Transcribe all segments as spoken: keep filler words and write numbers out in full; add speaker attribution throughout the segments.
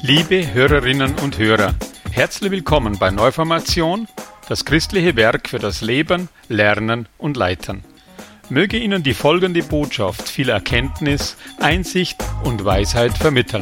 Speaker 1: Liebe Hörerinnen und Hörer, herzlich willkommen bei Neuformation, das christliche Werk für das Leben, Lernen und Leiten. Möge Ihnen die folgende Botschaft viel Erkenntnis, Einsicht und Weisheit vermitteln.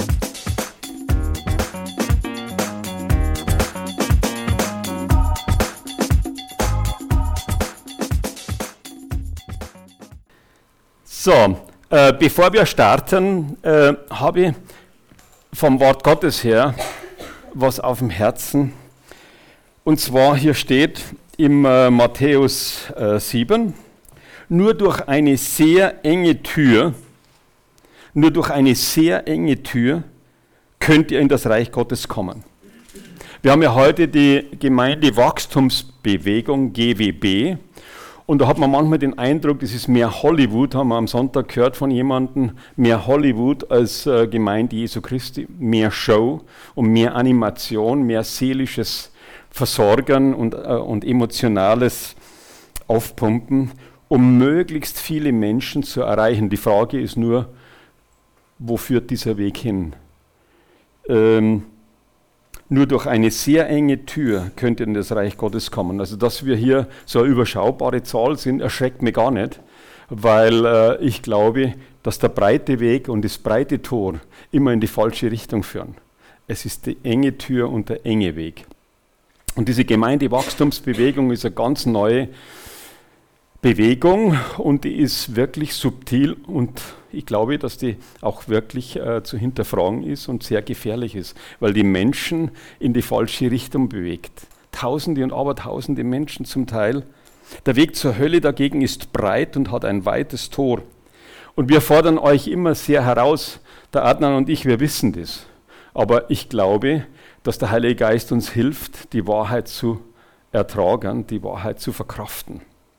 Speaker 2: So, äh, bevor wir starten, äh, habe ich vom Wort Gottes her was auf dem Herzen. Und zwar hier steht im äh, Matthäus äh, sieben, nur durch eine sehr enge Tür, nur durch eine sehr enge Tür könnt ihr in das Reich Gottes kommen. Wir haben ja heute die Gemeindewachstumsbewegung G W B. Und da hat man manchmal den Eindruck, das ist mehr Hollywood, haben wir am Sonntag gehört von jemandem, mehr Hollywood als äh, Gemeinde Jesu Christi, mehr Show und mehr Animation, mehr seelisches Versorgen und, äh, und emotionales Aufpumpen, um möglichst viele Menschen zu erreichen. Die Frage ist nur, wo führt dieser Weg hin? Ähm, Nur durch eine sehr enge Tür könnt ihr in das Reich Gottes kommen. Also dass wir hier so eine überschaubare Zahl sind, erschreckt mich gar nicht, weil äh, ich glaube, dass der breite Weg und das breite Tor immer in die falsche Richtung führen. Es ist die enge Tür und der enge Weg. Und diese Gemeindewachstumsbewegung ist eine ganz neue Bewegung und die ist wirklich subtil und ich glaube, dass die auch wirklich äh, zu hinterfragen ist und sehr gefährlich ist, weil die Menschen in die falsche Richtung bewegt. Tausende und Abertausende Menschen zum Teil. Der Weg zur Hölle dagegen ist breit und hat ein weites Tor. Und wir fordern euch immer sehr heraus, der Adnan und ich, wir wissen das. Aber ich glaube, dass der Heilige Geist uns hilft, die Wahrheit zu ertragen, die Wahrheit zu verkraften.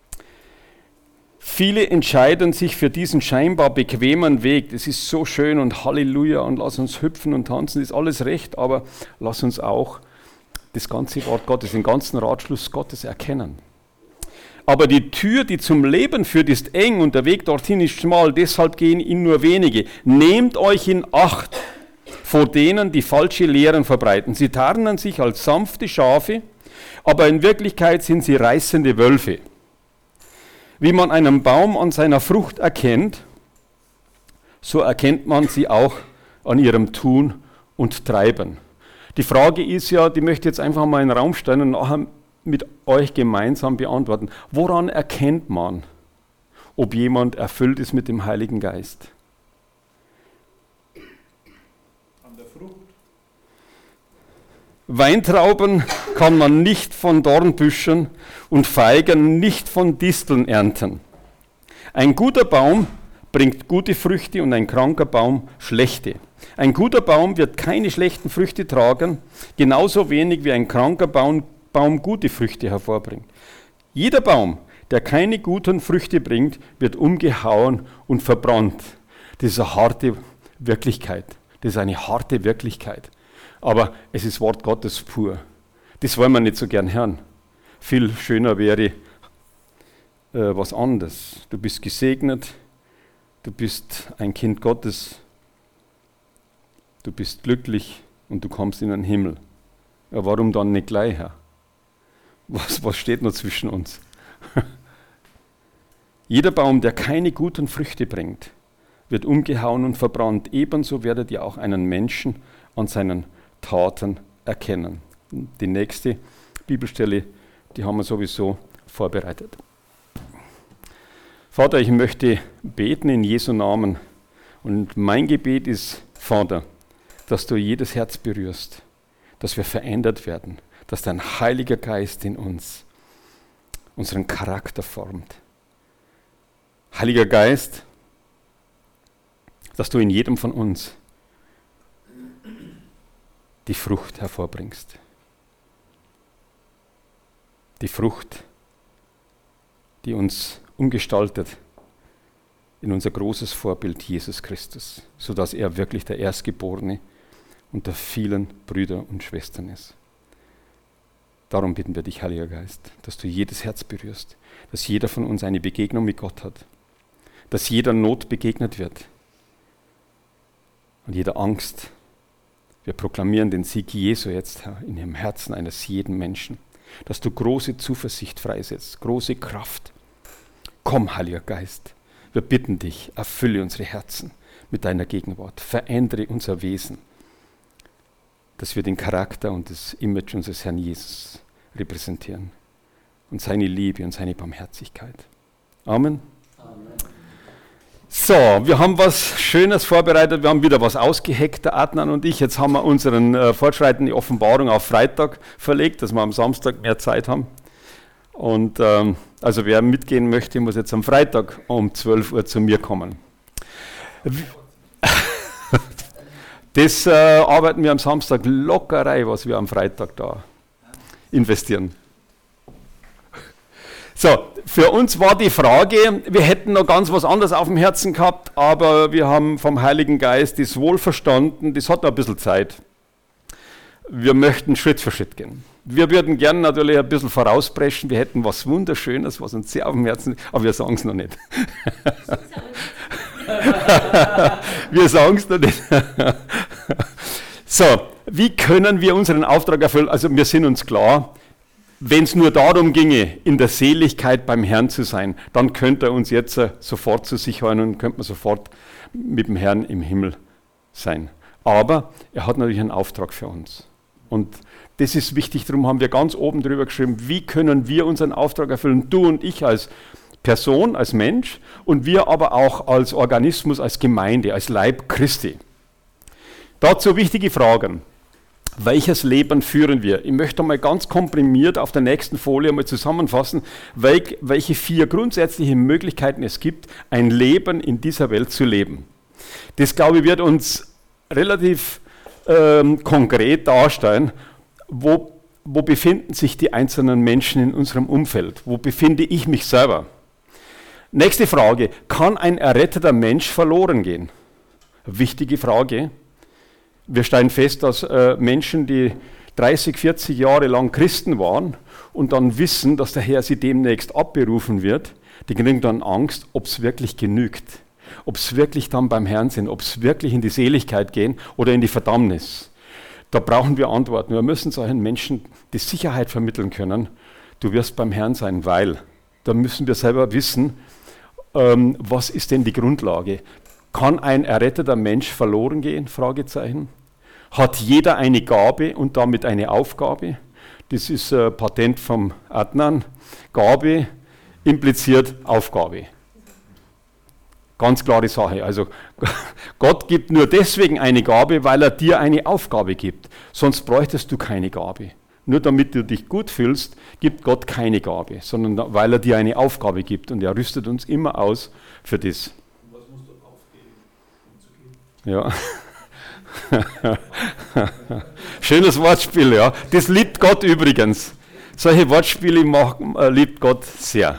Speaker 2: Viele entscheiden sich für diesen scheinbar bequemen Weg. Das ist so schön und Halleluja und lass uns hüpfen und tanzen, das ist alles recht, aber lass uns auch das ganze Wort Gottes, den ganzen Ratschluss Gottes erkennen. Aber die Tür, die zum Leben führt, ist eng und der Weg dorthin ist schmal, deshalb gehen ihn nur wenige. Nehmt euch in Acht vor denen, die falsche Lehren verbreiten. Sie tarnen sich als sanfte Schafe, aber in Wirklichkeit sind sie reißende Wölfe. Wie man einen Baum an seiner Frucht erkennt, so erkennt man sie auch an ihrem Tun und Treiben. Die Frage ist ja, die möchte ich jetzt einfach mal in den Raum stellen und nachher mit euch gemeinsam beantworten. Woran erkennt man, ob jemand erfüllt ist mit dem Heiligen Geist? An der Frucht. Weintrauben kann man nicht von Dornbüschen und Feigen nicht von Disteln ernten. Ein guter Baum bringt gute Früchte und ein kranker Baum schlechte. Ein guter Baum wird keine schlechten Früchte tragen, genauso wenig wie ein kranker Baum, Baum gute Früchte hervorbringt. Jeder Baum, der keine guten Früchte bringt, wird umgehauen und verbrannt. Das ist eine harte Wirklichkeit. Das ist eine harte Wirklichkeit. Aber es ist Wort Gottes pur. Das wollen wir nicht so gern hören. Viel schöner wäre äh, was anderes. Du bist gesegnet, du bist ein Kind Gottes, du bist glücklich und du kommst in den Himmel. Ja, warum dann nicht gleich, Herr? Was, was steht noch zwischen uns? Jeder Baum, der keine guten Früchte bringt, wird umgehauen und verbrannt. Ebenso werdet ihr auch einen Menschen an seinen Taten erkennen. Die nächste Bibelstelle, die haben wir sowieso vorbereitet. Vater, ich möchte beten in Jesu Namen. Und mein Gebet ist, Vater, dass du jedes Herz berührst, dass wir verändert werden, dass dein Heiliger Geist in uns unseren Charakter formt. Heiliger Geist, dass du in jedem von uns die Frucht hervorbringst. Die Frucht, die uns umgestaltet in unser großes Vorbild Jesus Christus, sodass er wirklich der Erstgeborene unter vielen Brüdern und Schwestern ist. Darum bitten wir dich, Heiliger Geist, dass du jedes Herz berührst, dass jeder von uns eine Begegnung mit Gott hat, dass jeder Not begegnet wird und jeder Angst Wir proklamieren den Sieg Jesu jetzt, Herr, in dem Herzen eines jeden Menschen, dass du große Zuversicht freisetzt, große Kraft. Komm, Heiliger Geist, wir bitten dich, erfülle unsere Herzen mit deiner Gegenwart, verändere unser Wesen, dass wir den Charakter und das Image unseres Herrn Jesus repräsentieren und seine Liebe und seine Barmherzigkeit. Amen. Amen. So, wir haben was Schönes vorbereitet, wir haben wieder was ausgeheckt, der Adnan und ich. Jetzt haben wir unseren äh, fortschreitende Offenbarung auf Freitag verlegt, dass wir am Samstag mehr Zeit haben. Und ähm, also wer mitgehen möchte, muss jetzt am Freitag um zwölf Uhr zu mir kommen. Das äh, arbeiten wir am Samstag lockerei, was wir am Freitag da investieren. So, für uns war die Frage, wir hätten noch ganz was anderes auf dem Herzen gehabt, aber wir haben vom Heiligen Geist das wohl verstanden, das hat noch ein bisschen Zeit. Wir möchten Schritt für Schritt gehen. Wir würden gerne natürlich ein bisschen vorauspreschen, wir hätten was Wunderschönes, was uns sehr auf dem Herzen liegt, aber wir sagen es noch nicht. Wir sagen es noch nicht. So, wie können wir unseren Auftrag erfüllen? Also wir sind uns klar, wenn es nur darum ginge, in der Seligkeit beim Herrn zu sein, dann könnte er uns jetzt sofort zu sich hören und könnte man sofort mit dem Herrn im Himmel sein. Aber er hat natürlich einen Auftrag für uns. Und das ist wichtig, darum haben wir ganz oben drüber geschrieben, wie können wir unseren Auftrag erfüllen, du und ich als Person, als Mensch und wir aber auch als Organismus, als Gemeinde, als Leib Christi. Dazu wichtige Fragen. Welches Leben führen wir? Ich möchte mal ganz komprimiert auf der nächsten Folie mal zusammenfassen, welche vier grundsätzliche Möglichkeiten es gibt, ein Leben in dieser Welt zu leben. Das, glaube ich, wird uns relativ ähm, konkret darstellen, wo, wo befinden sich die einzelnen Menschen in unserem Umfeld? Wo befinde ich mich selber? Nächste Frage, kann ein erretteter Mensch verloren gehen? Wichtige Frage. Wir stellen fest, dass äh, Menschen, die dreißig, vierzig Jahre lang Christen waren und dann wissen, dass der Herr sie demnächst abberufen wird, die kriegen dann Angst, ob es wirklich genügt, ob es wirklich dann beim Herrn sind, ob es wirklich in die Seligkeit gehen oder in die Verdammnis. Da brauchen wir Antworten. Wir müssen solchen Menschen die Sicherheit vermitteln können, du wirst beim Herrn sein, weil. Da müssen wir selber wissen, ähm, was ist denn die Grundlage? Kann ein erretteter Mensch verloren gehen? Fragezeichen. Hat jeder eine Gabe und damit eine Aufgabe? Das ist äh, Patent vom Adnan. Gabe impliziert Aufgabe. Ganz klare Sache. Also Gott gibt nur deswegen eine Gabe, weil er dir eine Aufgabe gibt. Sonst bräuchtest du keine Gabe. Nur damit du dich gut fühlst, gibt Gott keine Gabe, sondern weil er dir eine Aufgabe gibt. Und er rüstet uns immer aus für das. Ja. Schönes Wortspiel, ja. Das liebt Gott übrigens. Solche Wortspiele mag, äh, liebt Gott sehr.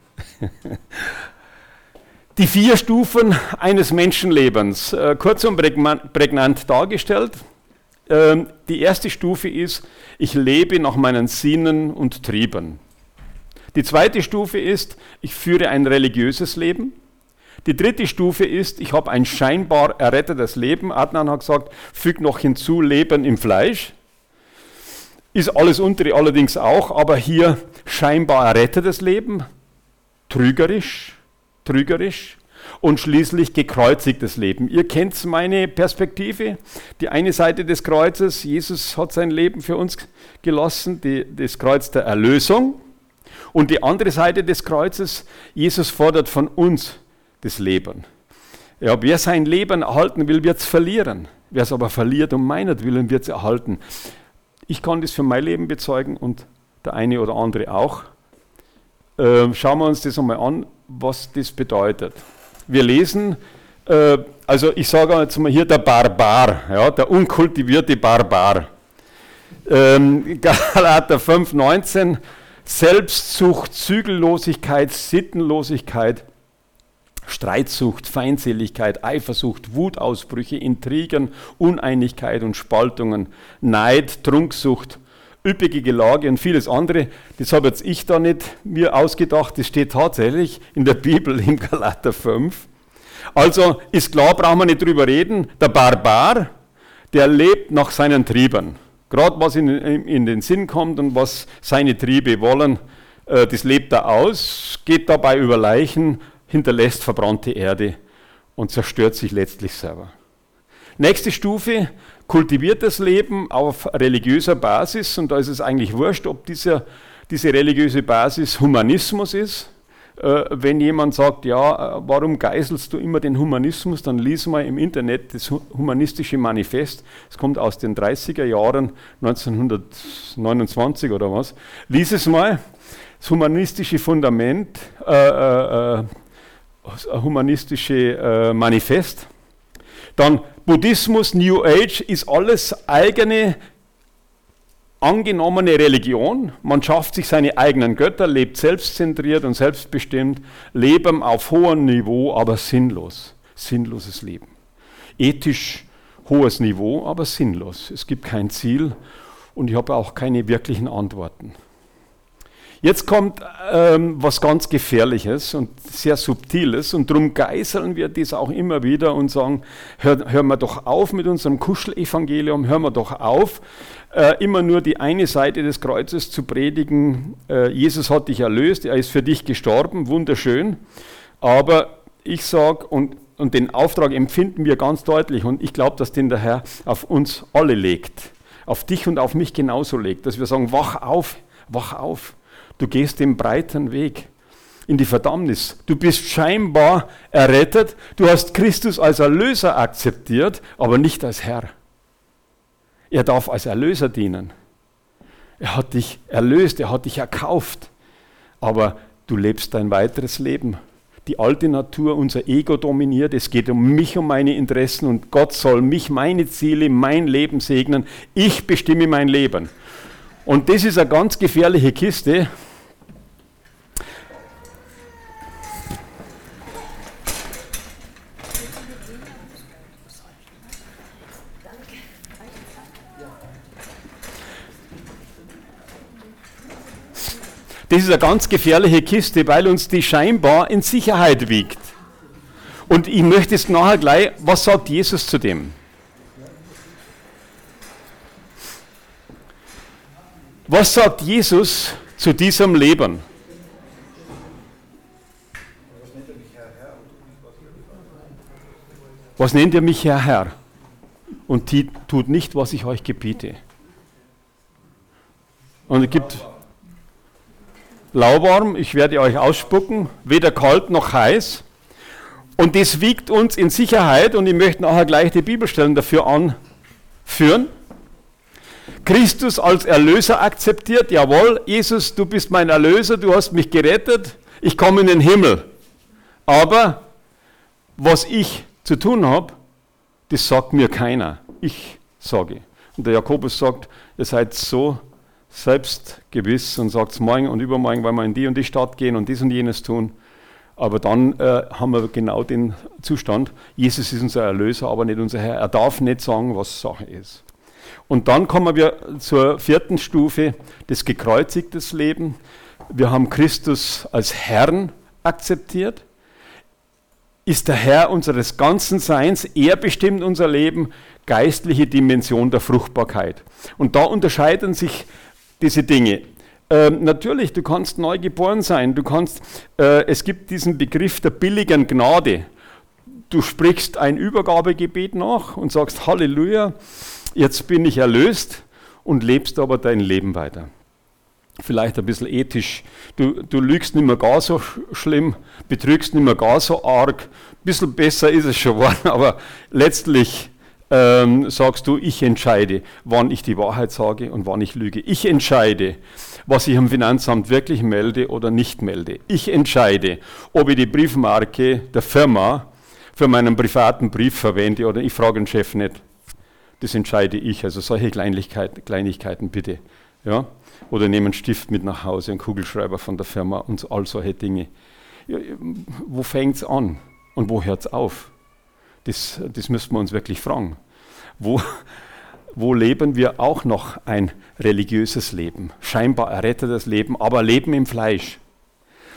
Speaker 2: Die vier Stufen eines Menschenlebens, äh, kurz und prägnant dargestellt. Ähm, die erste Stufe ist, ich lebe nach meinen Sinnen und Trieben. Die zweite Stufe ist, ich führe ein religiöses Leben. Die dritte Stufe ist, ich habe ein scheinbar errettetes Leben. Adnan hat gesagt, fügt noch hinzu, Leben im Fleisch. Ist alles untere allerdings auch, aber hier scheinbar errettetes Leben, trügerisch, trügerisch und schließlich gekreuzigtes Leben. Ihr kennt meine Perspektive, die eine Seite des Kreuzes, Jesus hat sein Leben für uns gelassen, die, das Kreuz der Erlösung, und die andere Seite des Kreuzes, Jesus fordert von uns das Leben. Ja, wer sein Leben erhalten will, wird es verlieren. Wer es aber verliert um meinetwillen, wird es erhalten. Ich kann das für mein Leben bezeugen und der eine oder andere auch. Äh, schauen wir uns das einmal an, was das bedeutet. Wir lesen, äh, also ich sage jetzt mal hier der Barbar, ja, der unkultivierte Barbar. Ähm, Galater fünf, neunzehn, Selbstsucht, Zügellosigkeit, Sittenlosigkeit, Streitsucht, Feindseligkeit, Eifersucht, Wutausbrüche, Intrigen, Uneinigkeit und Spaltungen, Neid, Trunksucht, üppige Gelage und vieles andere. Das habe jetzt ich da nicht mir ausgedacht, das steht tatsächlich in der Bibel im Galater fünf. Also ist klar, brauchen wir nicht drüber reden, der Barbar, der lebt nach seinen Trieben. Gerade was in, in den Sinn kommt und was seine Triebe wollen, äh, das lebt er aus, geht dabei über Leichen, hinterlässt verbrannte Erde und zerstört sich letztlich selber. Nächste Stufe, kultiviertes Leben auf religiöser Basis, und da ist es eigentlich wurscht, ob dieser, diese religiöse Basis Humanismus ist. Äh, wenn jemand sagt, ja, warum geißelst du immer den Humanismus, dann lies mal im Internet das Humanistische Manifest, es kommt aus den dreißiger Jahren, neunzehnhundertneunundzwanzig oder was, lies es mal, das humanistische Fundament, äh, äh, das humanistische äh, Manifest. Dann Buddhismus, New Age ist alles eigene, angenommene Religion. Man schafft sich seine eigenen Götter, lebt selbstzentriert und selbstbestimmt, Leben auf hohem Niveau, aber sinnlos. Sinnloses Leben. Ethisch hohes Niveau, aber sinnlos. Es gibt kein Ziel und ich habe auch keine wirklichen Antworten. Jetzt kommt ähm, was ganz Gefährliches und sehr Subtiles, und darum geißeln wir das auch immer wieder und sagen, hör, hören wir doch auf mit unserem Kuschelevangelium, hören wir doch auf, äh, immer nur die eine Seite des Kreuzes zu predigen. Äh, Jesus hat dich erlöst, er ist für dich gestorben, wunderschön, aber ich sage, und, und den Auftrag empfinden wir ganz deutlich, und ich glaube, dass den der Herr auf uns alle legt, auf dich und auf mich genauso legt, dass wir sagen, wach auf, wach auf. Du gehst den breiten Weg in die Verdammnis. Du bist scheinbar errettet. Du hast Christus als Erlöser akzeptiert, aber nicht als Herr. Er darf als Erlöser dienen. Er hat dich erlöst, er hat dich erkauft. Aber du lebst dein weiteres Leben. Die alte Natur, unser Ego dominiert. Es geht um mich, um meine Interessen, und Gott soll mich, meine Ziele, mein Leben segnen. Ich bestimme mein Leben. Und das ist eine ganz gefährliche Kiste. Das ist eine ganz gefährliche Kiste, weil uns die scheinbar in Sicherheit wiegt. Und ich möchte jetzt nachher gleich, was sagt Jesus zu dem? Was sagt Jesus zu diesem Leben? Was nennt ihr mich Herr, Herr? Und die tut nicht, was ich euch gebiete. Und es gibt lauwarm, ich werde euch ausspucken, weder kalt noch heiß. Und das wiegt uns in Sicherheit, und ich möchte nachher gleich die Bibelstellen dafür anführen. Christus als Erlöser akzeptiert, jawohl, Jesus, du bist mein Erlöser, du hast mich gerettet, ich komme in den Himmel. Aber was ich zu tun habe, das sagt mir keiner. Ich sage. Und der Jakobus sagt, ihr seid so selbstgewiss und sagt, morgen und übermorgen wollen wir in die und die Stadt gehen und dies und jenes tun. Aber dann äh, haben wir genau den Zustand, Jesus ist unser Erlöser, aber nicht unser Herr. Er darf nicht sagen, was Sache ist. Und dann kommen wir zur vierten Stufe, das gekreuzigtes Leben. Wir haben Christus als Herrn akzeptiert. Ist der Herr unseres ganzen Seins, er bestimmt unser Leben, geistliche Dimension der Fruchtbarkeit. Und da unterscheiden sich diese Dinge. Ähm, natürlich, du kannst neu geboren sein, du kannst, äh, es gibt diesen Begriff der billigen Gnade. Du sprichst ein Übergabegebet nach und sagst, Halleluja, jetzt bin ich erlöst, und lebst aber dein Leben weiter. Vielleicht ein bisschen ethisch. Du, du lügst nicht mehr gar so schlimm, betrügst nicht mehr gar so arg. Ein bisschen besser ist es schon geworden, aber letztlich ähm, sagst du, ich entscheide, wann ich die Wahrheit sage und wann ich lüge. Ich entscheide, was ich am Finanzamt wirklich melde oder nicht melde. Ich entscheide, ob ich die Briefmarke der Firma für meinen privaten Brief verwende oder ich frage den Chef nicht. Das entscheide ich. Also solche Kleinigkeiten, Kleinigkeiten bitte. Ja? Oder nehme einen Stift mit nach Hause, einen Kugelschreiber von der Firma und all solche Dinge. Ja, wo fängt es an und wo hört es auf? Das, das müssen wir uns wirklich fragen. Wo, wo leben wir auch noch ein religiöses Leben? Scheinbar errettetes Leben, aber Leben im Fleisch.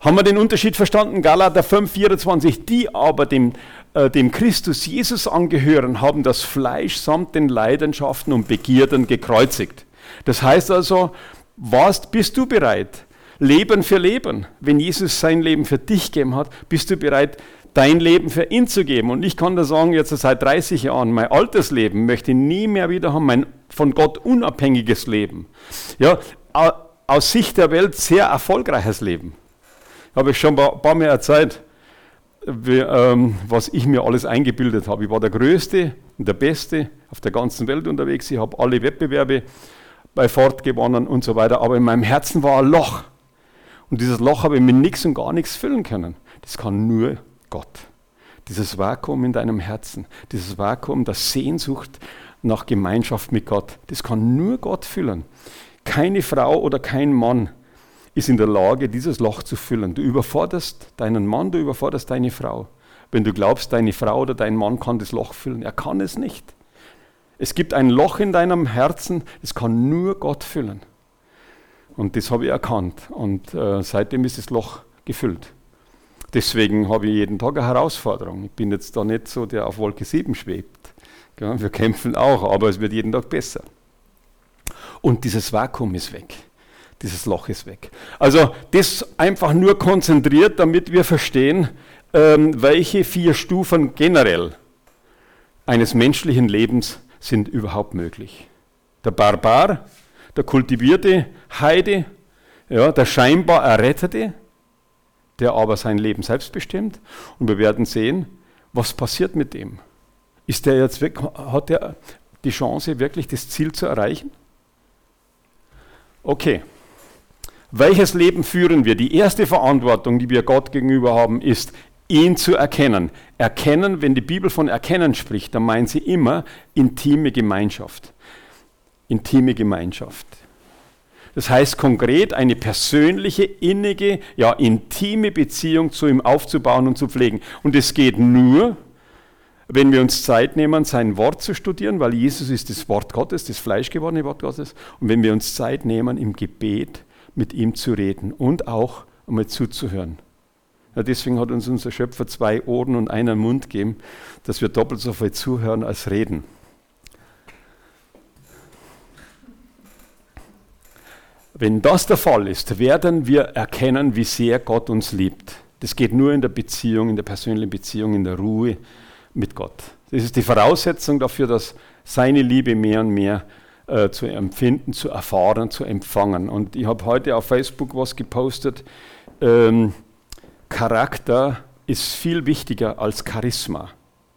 Speaker 2: Haben wir den Unterschied verstanden? Galater fünf, vierundzwanzig. Die aber dem, äh, dem Christus Jesus angehören, haben das Fleisch samt den Leidenschaften und Begierden gekreuzigt. Das heißt also, was, bist du bereit? Leben für Leben. Wenn Jesus sein Leben für dich gegeben hat, bist du bereit, dein Leben für ihn zu geben. Und ich kann da sagen, jetzt seit dreißig Jahren, mein altes Leben möchte ich nie mehr wieder haben, mein von Gott unabhängiges Leben. Ja, aus Sicht der Welt sehr erfolgreiches Leben. Habe ich schon ein paar Mal erzählt, wie, ähm, was ich mir alles eingebildet habe. Ich war der Größte und der Beste auf der ganzen Welt unterwegs. Ich habe alle Wettbewerbe bei Ford gewonnen und so weiter. Aber in meinem Herzen war ein Loch. Und dieses Loch habe ich mit nichts und gar nichts füllen können. Das kann nur Gott. Dieses Vakuum in deinem Herzen, dieses Vakuum der Sehnsucht nach Gemeinschaft mit Gott, das kann nur Gott füllen. Keine Frau oder kein Mann ist in der Lage, dieses Loch zu füllen. Du überforderst deinen Mann, du überforderst deine Frau. Wenn du glaubst, deine Frau oder dein Mann kann das Loch füllen, er kann es nicht. Es gibt ein Loch in deinem Herzen, das kann nur Gott füllen. Und das habe ich erkannt. Und äh, seitdem ist das Loch gefüllt. Deswegen habe ich jeden Tag eine Herausforderung. Ich bin jetzt da nicht so, der auf Wolke sieben schwebt. Ja, wir kämpfen auch, aber es wird jeden Tag besser. Und dieses Vakuum ist weg. Dieses Loch ist weg. Also das einfach nur konzentriert, damit wir verstehen, ähm, welche vier Stufen generell eines menschlichen Lebens sind überhaupt möglich. Der Barbar, der kultivierte Heide, ja, der scheinbar Errettete, der aber sein Leben selbst bestimmt. Und wir werden sehen, was passiert mit dem. Ist der jetzt weg, hat er die Chance, wirklich das Ziel zu erreichen? Okay. Welches Leben führen wir? Die erste Verantwortung, die wir Gott gegenüber haben, ist, ihn zu erkennen. Erkennen, wenn die Bibel von Erkennen spricht, dann meint sie immer intime Gemeinschaft. Intime Gemeinschaft. Das heißt konkret, eine persönliche, innige, ja intime Beziehung zu ihm aufzubauen und zu pflegen. Und es geht nur, wenn wir uns Zeit nehmen, sein Wort zu studieren, weil Jesus ist das Wort Gottes, das fleischgewordene Wort Gottes. Und wenn wir uns Zeit nehmen, im Gebet mit ihm zu reden und auch einmal zuzuhören. Ja, deswegen hat uns unser Schöpfer zwei Ohren und einen Mund gegeben, dass wir doppelt so viel zuhören als reden. Wenn das der Fall ist, werden wir erkennen, wie sehr Gott uns liebt. Das geht nur in der Beziehung, in der persönlichen Beziehung, in der Ruhe mit Gott. Das ist die Voraussetzung dafür, dass seine Liebe mehr und mehr äh, zu empfinden, zu erfahren, zu empfangen. Und ich habe heute auf Facebook was gepostet. Ähm, Charakter ist viel wichtiger als Charisma.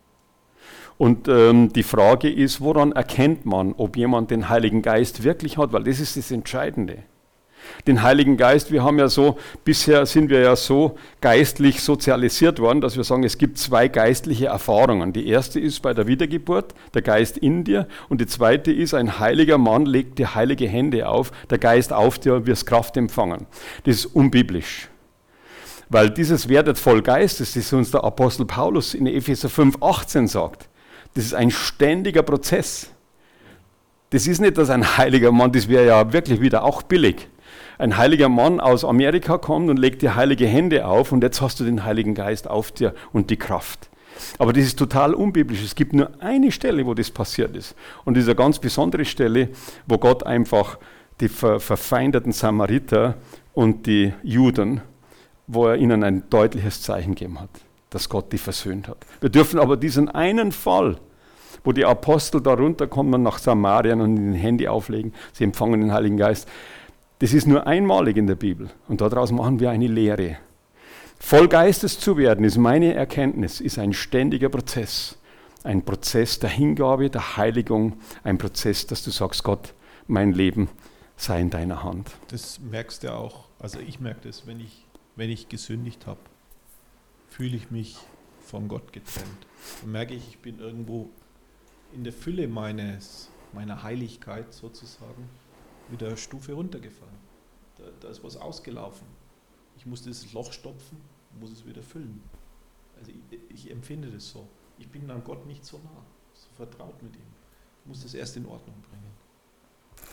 Speaker 2: Und ähm, die Frage ist, woran erkennt man, ob jemand den Heiligen Geist wirklich hat? Weil das ist das Entscheidende. Den Heiligen Geist, wir haben ja so, bisher sind wir ja so geistlich sozialisiert worden, dass wir sagen, es gibt zwei geistliche Erfahrungen. Die erste ist bei der Wiedergeburt, der Geist in dir. Und die zweite ist, ein heiliger Mann legt dir heilige Hände auf, der Geist auf dir und wirst Kraft empfangen. Das ist unbiblisch. Weil dieses werdet voll Geistes, das uns der Apostel Paulus in Epheser fünf, achtzehn sagt. Das ist ein ständiger Prozess. Das ist nicht, dass ein heiliger Mann, das wäre ja wirklich wieder auch billig. Ein heiliger Mann aus Amerika kommt und legt dir heilige Hände auf und jetzt hast du den Heiligen Geist auf dir und die Kraft. Aber das ist total unbiblisch. Es gibt nur eine Stelle, wo das passiert ist. Und das ist eine ganz besondere Stelle, wo Gott einfach die ver- verfeindeten Samariter und die Juden, wo er ihnen ein deutliches Zeichen gegeben hat, dass Gott die versöhnt hat. Wir dürfen aber diesen einen Fall, wo die Apostel da runterkommen nach Samarien und ihnen die Hände auflegen, sie empfangen den Heiligen Geist, das ist nur einmalig in der Bibel. Und daraus machen wir eine Lehre. Voll Geistes zu werden, ist meine Erkenntnis, ist ein ständiger Prozess. Ein Prozess der Hingabe, der Heiligung, ein Prozess, dass du sagst, Gott, mein Leben sei in deiner Hand.
Speaker 3: Das merkst du auch, also ich merke das, wenn ich, wenn ich gesündigt habe, fühle ich mich von Gott getrennt. Dann merke ich, ich bin irgendwo in der Fülle meines, meiner Heiligkeit sozusagen wieder eine Stufe runtergefallen. Da, da ist was ausgelaufen. Ich muss dieses Loch stopfen, muss es wieder füllen. Also ich, ich empfinde das so. Ich bin an Gott nicht so nah, so vertraut mit ihm. Ich muss das erst in Ordnung bringen.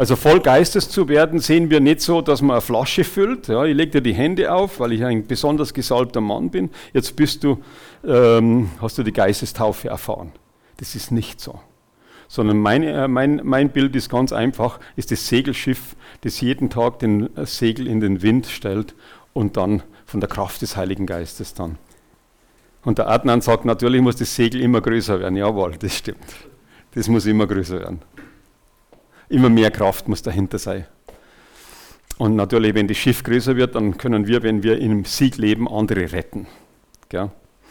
Speaker 2: Also voll Geistes zu werden, sehen wir nicht so, dass man eine Flasche füllt. Ja, ich lege dir die Hände auf, weil ich ein besonders gesalbter Mann bin. Jetzt bist du, ähm, hast du die Geistestaufe erfahren. Das ist nicht so. Sondern meine, mein, mein Bild ist ganz einfach, ist das Segelschiff, das jeden Tag den Segel in den Wind stellt und dann von der Kraft des Heiligen Geistes dann. Und der Adnan sagt, natürlich muss das Segel immer größer werden. Jawohl, das stimmt. Das muss immer größer werden. Immer mehr Kraft muss dahinter sein. Und natürlich, wenn das Schiff größer wird, dann können wir, wenn wir im Sieg leben, andere retten. Gell?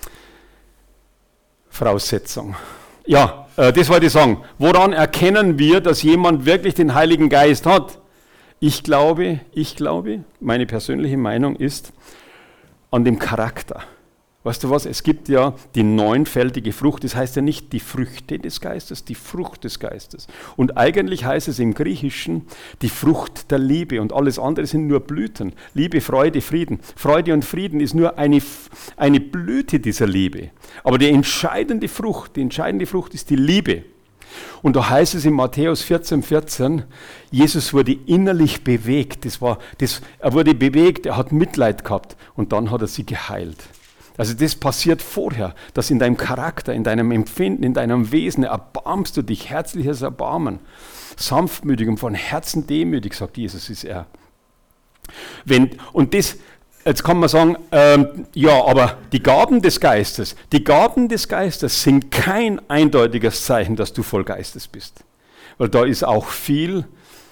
Speaker 2: Voraussetzung. Ja, äh, das wollte ich sagen. Woran erkennen wir, dass jemand wirklich den Heiligen Geist hat? Ich glaube, ich glaube, meine persönliche Meinung ist, an dem Charakter. Weißt du was, es gibt ja die neunfältige Frucht, das heißt ja nicht die Früchte des Geistes, die Frucht des Geistes. Und eigentlich heißt es im Griechischen die Frucht der Liebe und alles andere sind nur Blüten. Liebe, Freude, Frieden. Freude und Frieden ist nur eine, eine Blüte dieser Liebe. Aber die entscheidende Frucht, die entscheidende Frucht ist die Liebe. Und da heißt es in Matthäus vierzehn, vierzehn, Jesus wurde innerlich bewegt. Das war, das, er wurde bewegt, er hat Mitleid gehabt und dann hat er sie geheilt. Also das passiert vorher, dass in deinem Charakter, in deinem Empfinden, in deinem Wesen erbarmst du dich, herzliches Erbarmen, sanftmütig und von Herzen demütig, sagt Jesus, ist er. Wenn, und das, jetzt kann man sagen, ähm, ja, aber die Gaben des Geistes, die Gaben des Geistes sind kein eindeutiges Zeichen, dass du voll Geistes bist. Weil da ist auch viel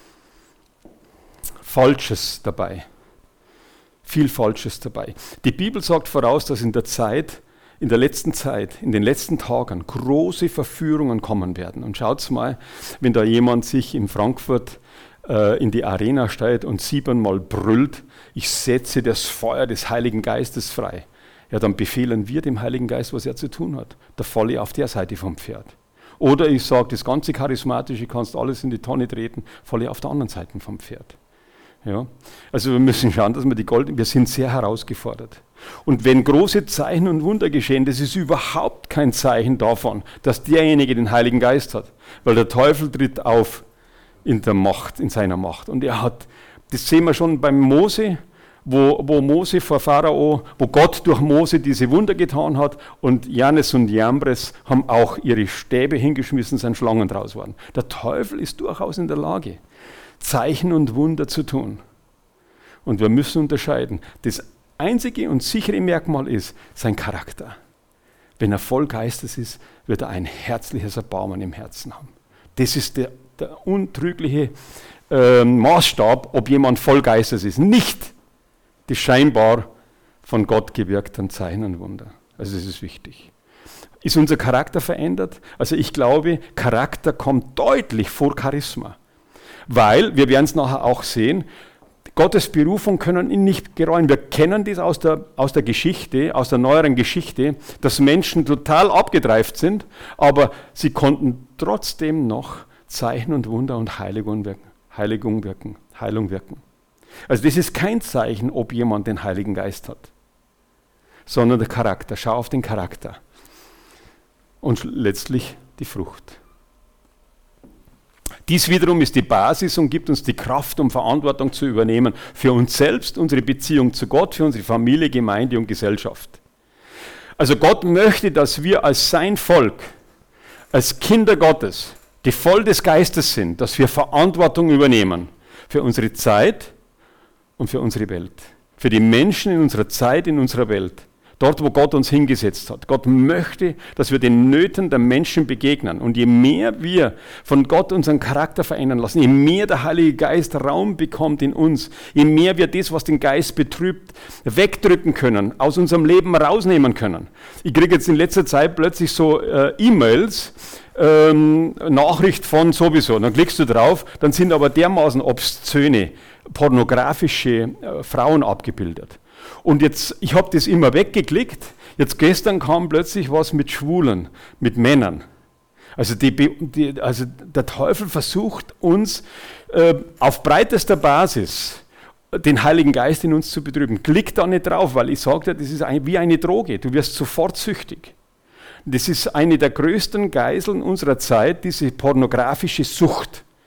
Speaker 2: Falsches dabei. Viel Falsches dabei. Die Bibel sagt voraus, dass in der Zeit, in der letzten Zeit, in den letzten Tagen große Verführungen kommen werden. Und schaut mal, wenn da jemand sich in Frankfurt äh, in die Arena stellt und siebenmal brüllt, ich setze das Feuer des Heiligen Geistes frei. Ja, dann befehlen wir dem Heiligen Geist, was er zu tun hat. Da falle ich auf der Seite vom Pferd. Oder ich sage, das ganze Charismatische, kannst alles in die Tonne treten, falle ich auf der anderen Seite vom Pferd. Ja, also wir müssen schauen, dass wir die Gold, wir sind sehr herausgefordert. Und wenn große Zeichen und Wunder geschehen, das ist überhaupt kein Zeichen davon, dass derjenige den Heiligen Geist hat. Weil der Teufel tritt auf in der Macht, in seiner Macht. Und er hat, das sehen wir schon beim Mose, wo, wo Mose vor Pharao, wo Gott durch Mose diese Wunder getan hat und Jannes und Jambres haben auch ihre Stäbe hingeschmissen, sind Schlangen draus worden. Der Teufel ist durchaus in der Lage, Zeichen und Wunder zu tun. Und wir müssen unterscheiden. Das einzige und sichere Merkmal ist sein Charakter. Wenn er voll Geistes ist, wird er ein herzliches Erbarmen im Herzen haben. Das ist der, der untrügliche äh, Maßstab, ob jemand voll Geistes ist. Nicht die scheinbar von Gott gewirkten Zeichen und Wunder. Also das ist wichtig. Ist unser Charakter verändert? Also ich glaube, Charakter kommt deutlich vor Charisma. Weil, wir werden es nachher auch sehen, Gottes Berufung können ihn nicht gereuen. Wir kennen das aus der, aus der Geschichte, aus der neueren Geschichte, dass Menschen total abgedreift sind, aber sie konnten trotzdem noch Zeichen und Wunder und Heiligung wirken, Heiligung wirken, Heilung wirken. Also das ist kein Zeichen, ob jemand den Heiligen Geist hat, sondern der Charakter. Schau auf den Charakter. Und letztlich die Frucht. Dies wiederum ist die Basis und gibt uns die Kraft, um Verantwortung zu übernehmen für uns selbst, unsere Beziehung zu Gott, für unsere Familie, Gemeinde und Gesellschaft. Also Gott möchte, dass wir als sein Volk, als Kinder Gottes, die voll des Geistes sind, dass wir Verantwortung übernehmen für unsere Zeit und für unsere Welt. Für die Menschen in unserer Zeit, in unserer Welt. Dort, wo Gott uns hingesetzt hat. Gott möchte, dass wir den Nöten der Menschen begegnen. Und je mehr wir von Gott unseren Charakter verändern lassen, je mehr der Heilige Geist Raum bekommt in uns, je mehr wir das, was den Geist betrübt, wegdrücken können, aus unserem Leben rausnehmen können. Ich kriege jetzt in letzter Zeit plötzlich so äh, E-Mails, ähm, Nachricht von sowieso. Dann klickst du drauf, dann sind aber dermaßen obszöne, pornografische äh, Frauen abgebildet. Und jetzt, ich habe das immer weggeklickt, jetzt gestern kam plötzlich was mit Schwulen, mit Männern. Also, die, die, also der Teufel versucht uns äh, auf breitester Basis den Heiligen Geist in uns zu betrüben. Klick da nicht drauf, weil ich sage dir, das ist ein, wie eine Droge, du wirst sofort süchtig. Das ist eine der größten Geiseln unserer Zeit, diese pornografische Sucht.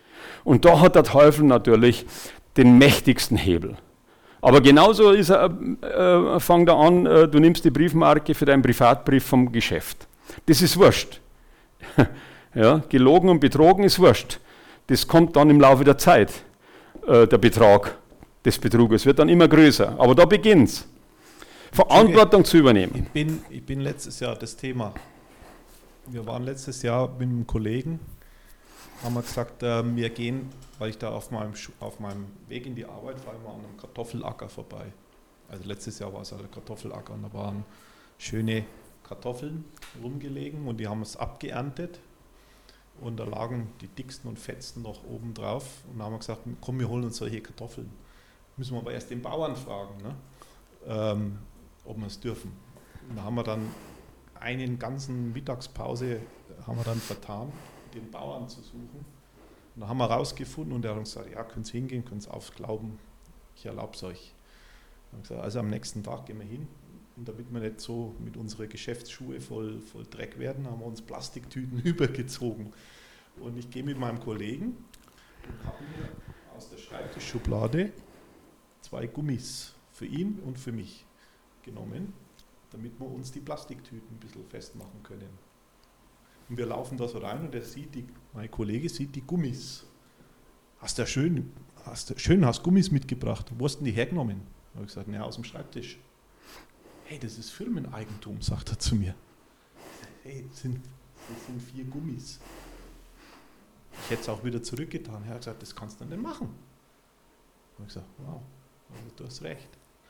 Speaker 2: Und da hat der Teufel natürlich den mächtigsten Hebel. Aber genauso ist er, äh, fängt er an, äh, du nimmst die Briefmarke für deinen Privatbrief vom Geschäft. Das ist wurscht. Ja, gelogen und betrogen ist wurscht. Das kommt dann im Laufe der Zeit, äh, der Betrag des Betruges, wird dann immer größer. Aber da beginnt es. Verantwortung zu übernehmen.
Speaker 3: Ich bin, ich bin letztes Jahr das Thema. Wir waren letztes Jahr mit einem Kollegen, haben wir gesagt, äh, wir gehen, weil ich da auf meinem, auf meinem Weg in die Arbeit war, immer an einem Kartoffelacker vorbei. Also letztes Jahr war es ein Kartoffelacker und da waren schöne Kartoffeln rumgelegen und die haben es abgeerntet und da lagen die dicksten und fettsten noch oben drauf und da haben wir gesagt, komm, wir holen uns solche Kartoffeln. Müssen wir aber erst den Bauern fragen, ne? ähm, ob wir es dürfen. Und da haben wir dann einen ganzen Mittagspause haben wir dann vertan, den Bauern zu suchen. Und da haben wir rausgefunden und der hat uns gesagt, ja, könnt ihr hingehen, könnt ihr aufs Glauben, ich erlaube es euch. Dann haben wir gesagt, also am nächsten Tag gehen wir hin. Und damit wir nicht so mit unseren Geschäftsschuhe voll, voll Dreck werden, haben wir uns Plastiktüten übergezogen. Und ich gehe mit meinem Kollegen und habe mir aus der Schreibtischschublade zwei Gummis für ihn und für mich genommen, damit wir uns die Plastiktüten ein bisschen festmachen können. Und wir laufen da so rein und er sieht die, mein Kollege sieht die Gummis. Hast du schön, hast du schön hast Gummis mitgebracht. Wo hast du denn die hergenommen? Da habe ich gesagt, naja, aus dem Schreibtisch. Hey, das ist Firmeneigentum, sagt er zu mir. Hey, das sind, das sind vier Gummis. Ich hätte es auch wieder zurückgetan. Er hat gesagt, das kannst du nicht machen. Da habe ich gesagt, wow, also du hast recht.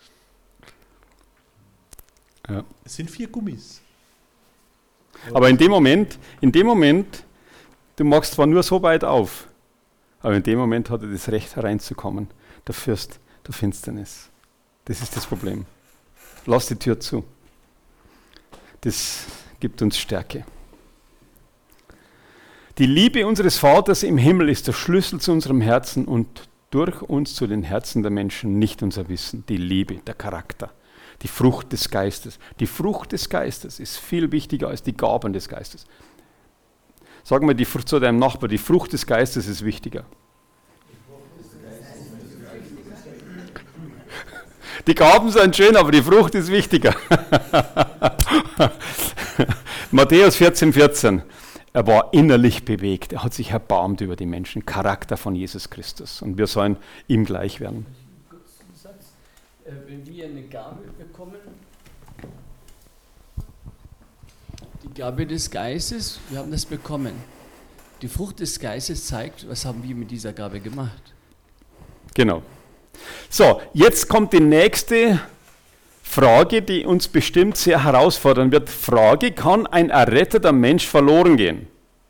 Speaker 2: Ja.
Speaker 3: Es sind vier Gummis.
Speaker 2: Aber in dem Moment, in dem Moment, du machst zwar nur so weit auf, aber in dem Moment hat er das Recht hereinzukommen, der Fürst der Finsternis. Das ist das Problem. Lass die Tür zu. Das gibt uns Stärke. Die Liebe unseres Vaters im Himmel ist der Schlüssel zu unserem Herzen und durch uns zu den Herzen der Menschen, nicht unser Wissen. Die Liebe, der Charakter, die Frucht des Geistes. Die Frucht des Geistes ist viel wichtiger als die Gaben des Geistes. Sag mal die Frucht zu deinem Nachbar, die Frucht des Geistes ist wichtiger. Die Gaben sind schön, aber die Frucht ist wichtiger. Matthäus vierzehn, vierzehn. Er war innerlich bewegt. Er hat sich erbarmt über die Menschen. Charakter von Jesus Christus. Und wir sollen ihm gleich werden.
Speaker 4: Kurzen Satz. Wenn wir eine Gabe bekommen, die Gabe des Geistes, wir haben das bekommen. Die Frucht des Geistes zeigt, was haben wir mit dieser Gabe gemacht.
Speaker 2: Genau. So, jetzt kommt die nächste Frage, die uns bestimmt sehr herausfordern wird. Frage, kann ein erretteter Mensch verloren gehen?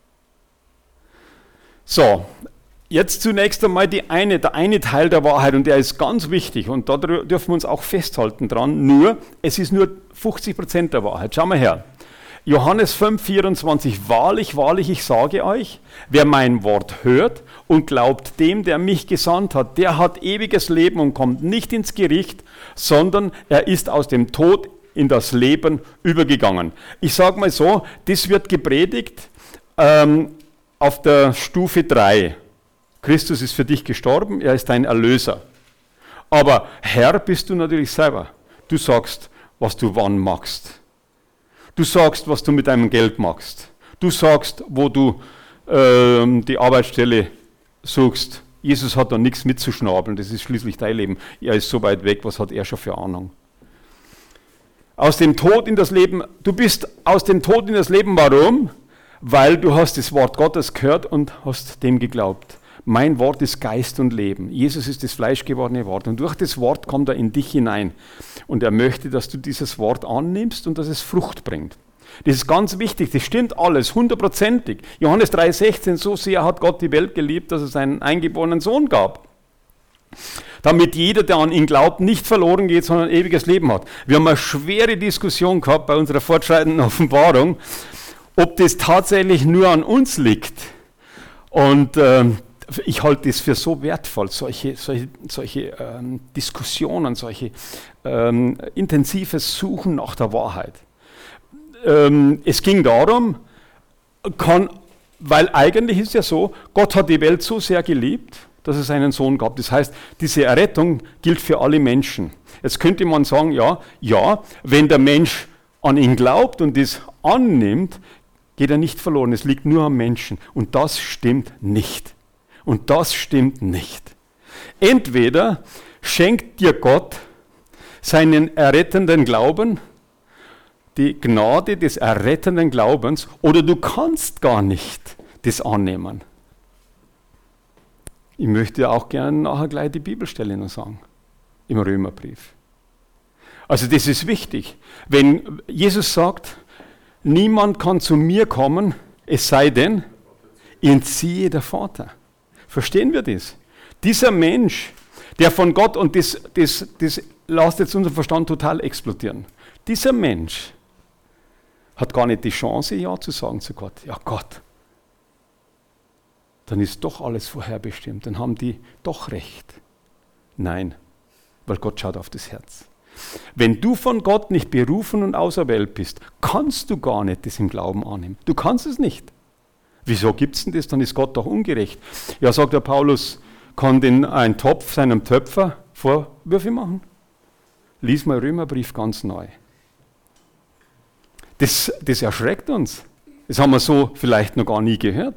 Speaker 2: So, jetzt zunächst einmal die eine, der eine Teil der Wahrheit und der ist ganz wichtig und da dürfen wir uns auch festhalten dran, nur, es ist nur fünfzig Prozent der Wahrheit. Schau mal her. Johannes fünf, vierundzwanzig, wahrlich, wahrlich, ich sage euch, wer mein Wort hört und glaubt dem, der mich gesandt hat, der hat ewiges Leben und kommt nicht ins Gericht, sondern er ist aus dem Tod in das Leben übergegangen. Ich sage mal so, das wird gepredigt ähm, auf der Stufe drei. Christus ist für dich gestorben, er ist dein Erlöser. Aber Herr bist du natürlich selber. Du sagst, was du wann machst. Du sagst, was du mit deinem Geld machst. Du sagst, wo du äh, die Arbeitsstelle suchst. Jesus hat da nichts mitzuschnabeln, das ist schließlich dein Leben. Er ist so weit weg, was hat er schon für Ahnung? Aus dem Tod in das Leben, du bist aus dem Tod in das Leben, warum? Weil du hast das Wort Gottes gehört und hast dem geglaubt. Mein Wort ist Geist und Leben. Jesus ist das fleischgewordene Wort. Und durch das Wort kommt er in dich hinein. Und er möchte, dass du dieses Wort annimmst und dass es Frucht bringt. Das ist ganz wichtig, das stimmt alles, hundertprozentig. Johannes drei, sechzehn, so sehr hat Gott die Welt geliebt, dass es seinen eingeborenen Sohn gab. Damit jeder, der an ihn glaubt, nicht verloren geht, sondern ein ewiges Leben hat. Wir haben eine schwere Diskussion gehabt bei unserer fortschreitenden Offenbarung, ob das tatsächlich nur an uns liegt. Und äh, ich halte es für so wertvoll, solche, solche, solche ähm, Diskussionen, solche ähm, intensives Suchen nach der Wahrheit. Ähm, es ging darum, kann weil eigentlich ist ja so, Gott hat die Welt so sehr geliebt, dass er seinen Sohn gab. Das heißt, diese Errettung gilt für alle Menschen. Jetzt könnte man sagen, ja, ja, wenn der Mensch an ihn glaubt und das annimmt, geht er nicht verloren. Es liegt nur am Menschen. Und das stimmt nicht. Und das stimmt nicht. Entweder schenkt dir Gott seinen errettenden Glauben, die Gnade des errettenden Glaubens, oder du kannst gar nicht das annehmen. Ich möchte auch gerne nachher gleich die Bibelstelle noch sagen, im Römerbrief. Also das ist wichtig. Wenn Jesus sagt, niemand kann zu mir kommen, es sei denn, ihn ziehe der Vater. Verstehen wir das? Dieser Mensch, der von Gott, und das, das, das lässt jetzt unseren Verstand total explodieren, dieser Mensch hat gar nicht die Chance, Ja zu sagen zu Gott. Ja Gott, dann ist doch alles vorherbestimmt, dann haben die doch recht. Nein, weil Gott schaut auf das Herz. Wenn du von Gott nicht berufen und auserwählt bist, kannst du gar nicht das im Glauben annehmen. Du kannst es nicht. Wieso gibt es denn das? Dann ist Gott doch ungerecht. Ja, sagt der Paulus, kann denn ein Topf seinem Töpfer Vorwürfe machen? Lies mal Römerbrief ganz neu. Das, das erschreckt uns. Das haben wir so vielleicht noch gar nie gehört.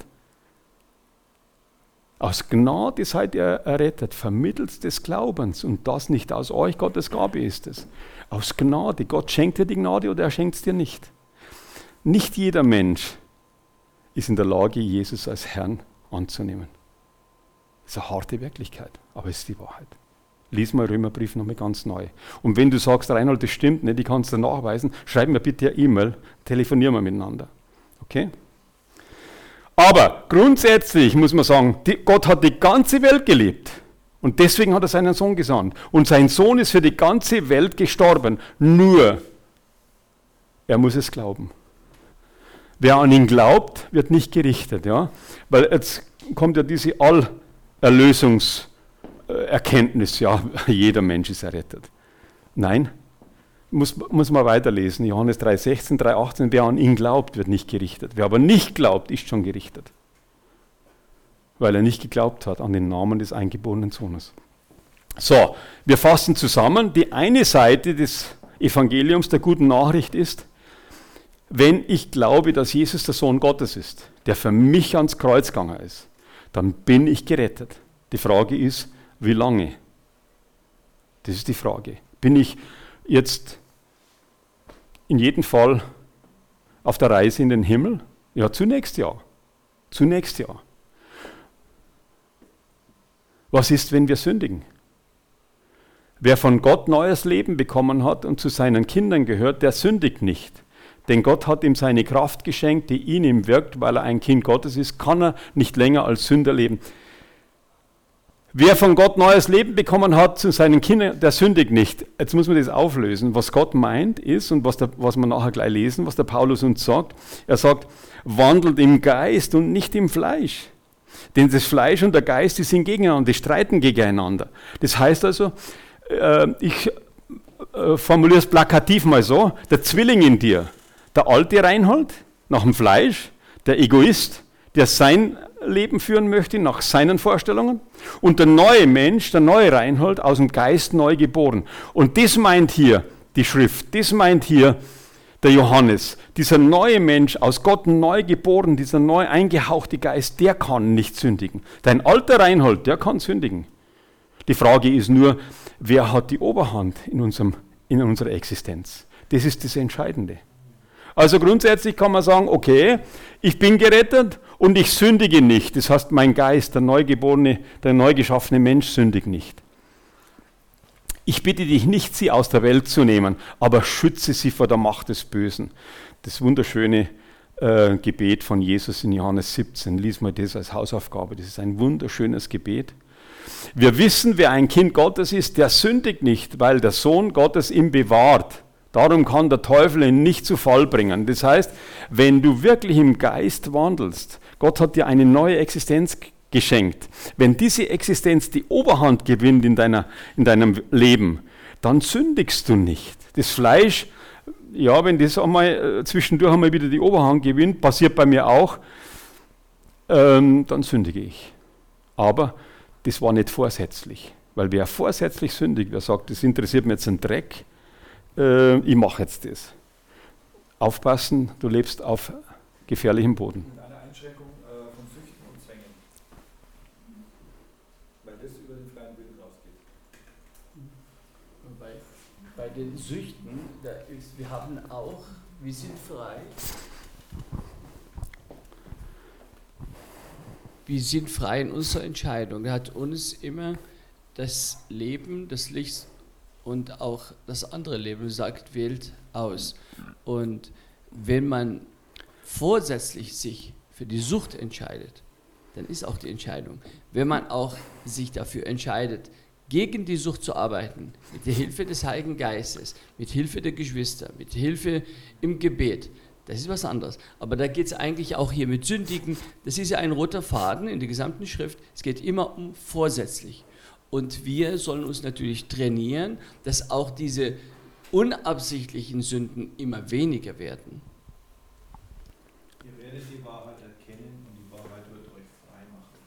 Speaker 2: Aus Gnade seid ihr errettet, vermittels des Glaubens, und das nicht aus euch, Gottes Gabe ist es. Aus Gnade. Gott schenkt dir die Gnade oder er schenkt es dir nicht. Nicht jeder Mensch ist in der Lage, Jesus als Herrn anzunehmen. Das ist eine harte Wirklichkeit, aber es ist die Wahrheit. Lies mal Römerbrief nochmal ganz neu. Und wenn du sagst, Reinhold, das stimmt nicht, ich kann es dir nachweisen, schreib mir bitte eine E-Mail, telefonieren wir miteinander. Okay? Aber grundsätzlich muss man sagen, die, Gott hat die ganze Welt geliebt. Und deswegen hat er seinen Sohn gesandt. Und sein Sohn ist für die ganze Welt gestorben. Nur, er muss es glauben. Wer an ihn glaubt, wird nicht gerichtet. Ja? Weil jetzt kommt ja diese Allerlösungserkenntnis, ja, jeder Mensch ist errettet. Nein, muss, muss man weiterlesen. Johannes drei sechzehn, drei achtzehn, wer an ihn glaubt, wird nicht gerichtet. Wer aber nicht glaubt, ist schon gerichtet. Weil er nicht geglaubt hat an den Namen des eingeborenen Sohnes. So, wir fassen zusammen. Die eine Seite des Evangeliums, der guten Nachricht ist, wenn ich glaube, dass Jesus der Sohn Gottes ist, der für mich ans Kreuz gegangen ist, dann bin ich gerettet. Die Frage ist, wie lange? Das ist die Frage. Bin ich jetzt in jedem Fall auf der Reise in den Himmel? Ja, zunächst ja. Zunächst ja. Was ist, wenn wir sündigen? Wer von Gott neues Leben bekommen hat und zu seinen Kindern gehört, der sündigt nicht. Denn Gott hat ihm seine Kraft geschenkt, die in ihm wirkt, weil er ein Kind Gottes ist, kann er nicht länger als Sünder leben. Wer von Gott neues Leben bekommen hat zu seinen Kindern, der sündigt nicht. Jetzt muss man das auflösen. Was Gott meint ist, und was, der, was wir nachher gleich lesen, was der Paulus uns sagt, er sagt, wandelt im Geist und nicht im Fleisch. Denn das Fleisch und der Geist, die sind gegeneinander, die streiten gegeneinander. Das heißt also, äh, ich äh, formuliere es plakativ mal so, der Zwilling in dir, der alte Reinhold nach dem Fleisch, der Egoist, der sein Leben führen möchte nach seinen Vorstellungen, und der neue Mensch, der neue Reinhold, aus dem Geist neu geboren. Und das meint hier die Schrift, das meint hier der Johannes. Dieser neue Mensch, aus Gott neu geboren, dieser neu eingehauchte Geist, der kann nicht sündigen. Dein alter Reinhold, der kann sündigen. Die Frage ist nur, wer hat die Oberhand in, unserem, in unserer Existenz? Das ist das Entscheidende. Also grundsätzlich kann man sagen, okay, ich bin gerettet und ich sündige nicht. Das heißt, mein Geist, der neugeborene, der neu geschaffene Mensch sündigt nicht. Ich bitte dich nicht, sie aus der Welt zu nehmen, aber schütze sie vor der Macht des Bösen. Das wunderschöne äh, Gebet von Jesus in Johannes siebzehn. Lies mal das als Hausaufgabe. Das ist ein wunderschönes Gebet. Wir wissen, wer ein Kind Gottes ist, der sündigt nicht, weil der Sohn Gottes ihn bewahrt. Darum kann der Teufel ihn nicht zu Fall bringen. Das heißt, wenn du wirklich im Geist wandelst, Gott hat dir eine neue Existenz geschenkt. Wenn diese Existenz die Oberhand gewinnt in, deiner, in deinem Leben, dann sündigst du nicht. Das Fleisch, ja, wenn das einmal zwischendurch einmal wieder die Oberhand gewinnt, passiert bei mir auch, ähm, dann sündige ich. Aber das war nicht vorsätzlich. Weil wer vorsätzlich sündigt, wer sagt, das interessiert mir jetzt ein Dreck, äh, ich mache jetzt das. Aufpassen, du lebst auf gefährlichem Boden.
Speaker 5: Und eine Einschränkung äh, von Süchten und Zwängen. Weil das über den freien Willen rausgeht.
Speaker 4: Bei, bei den Süchten, da ist, wir haben auch, wir sind frei. Wir sind frei in unserer Entscheidung. Er hat uns immer das Leben, das Licht und auch das andere Leben sagt, wählt aus. Und wenn man vorsätzlich sich für die Sucht entscheidet, dann ist auch die Entscheidung. Wenn man auch sich dafür entscheidet, gegen die Sucht zu arbeiten, mit der Hilfe des Heiligen Geistes, mit Hilfe der Geschwister, mit Hilfe im Gebet, das ist was anderes. Aber da geht es eigentlich auch hier mit Sündigen, das ist ja ein roter Faden in der gesamten Schrift, es geht immer um vorsätzlich. Und wir sollen uns natürlich trainieren, dass auch diese unabsichtlichen Sünden immer weniger werden.
Speaker 3: Ihr werdet die Wahrheit erkennen und die Wahrheit wird euch frei machen.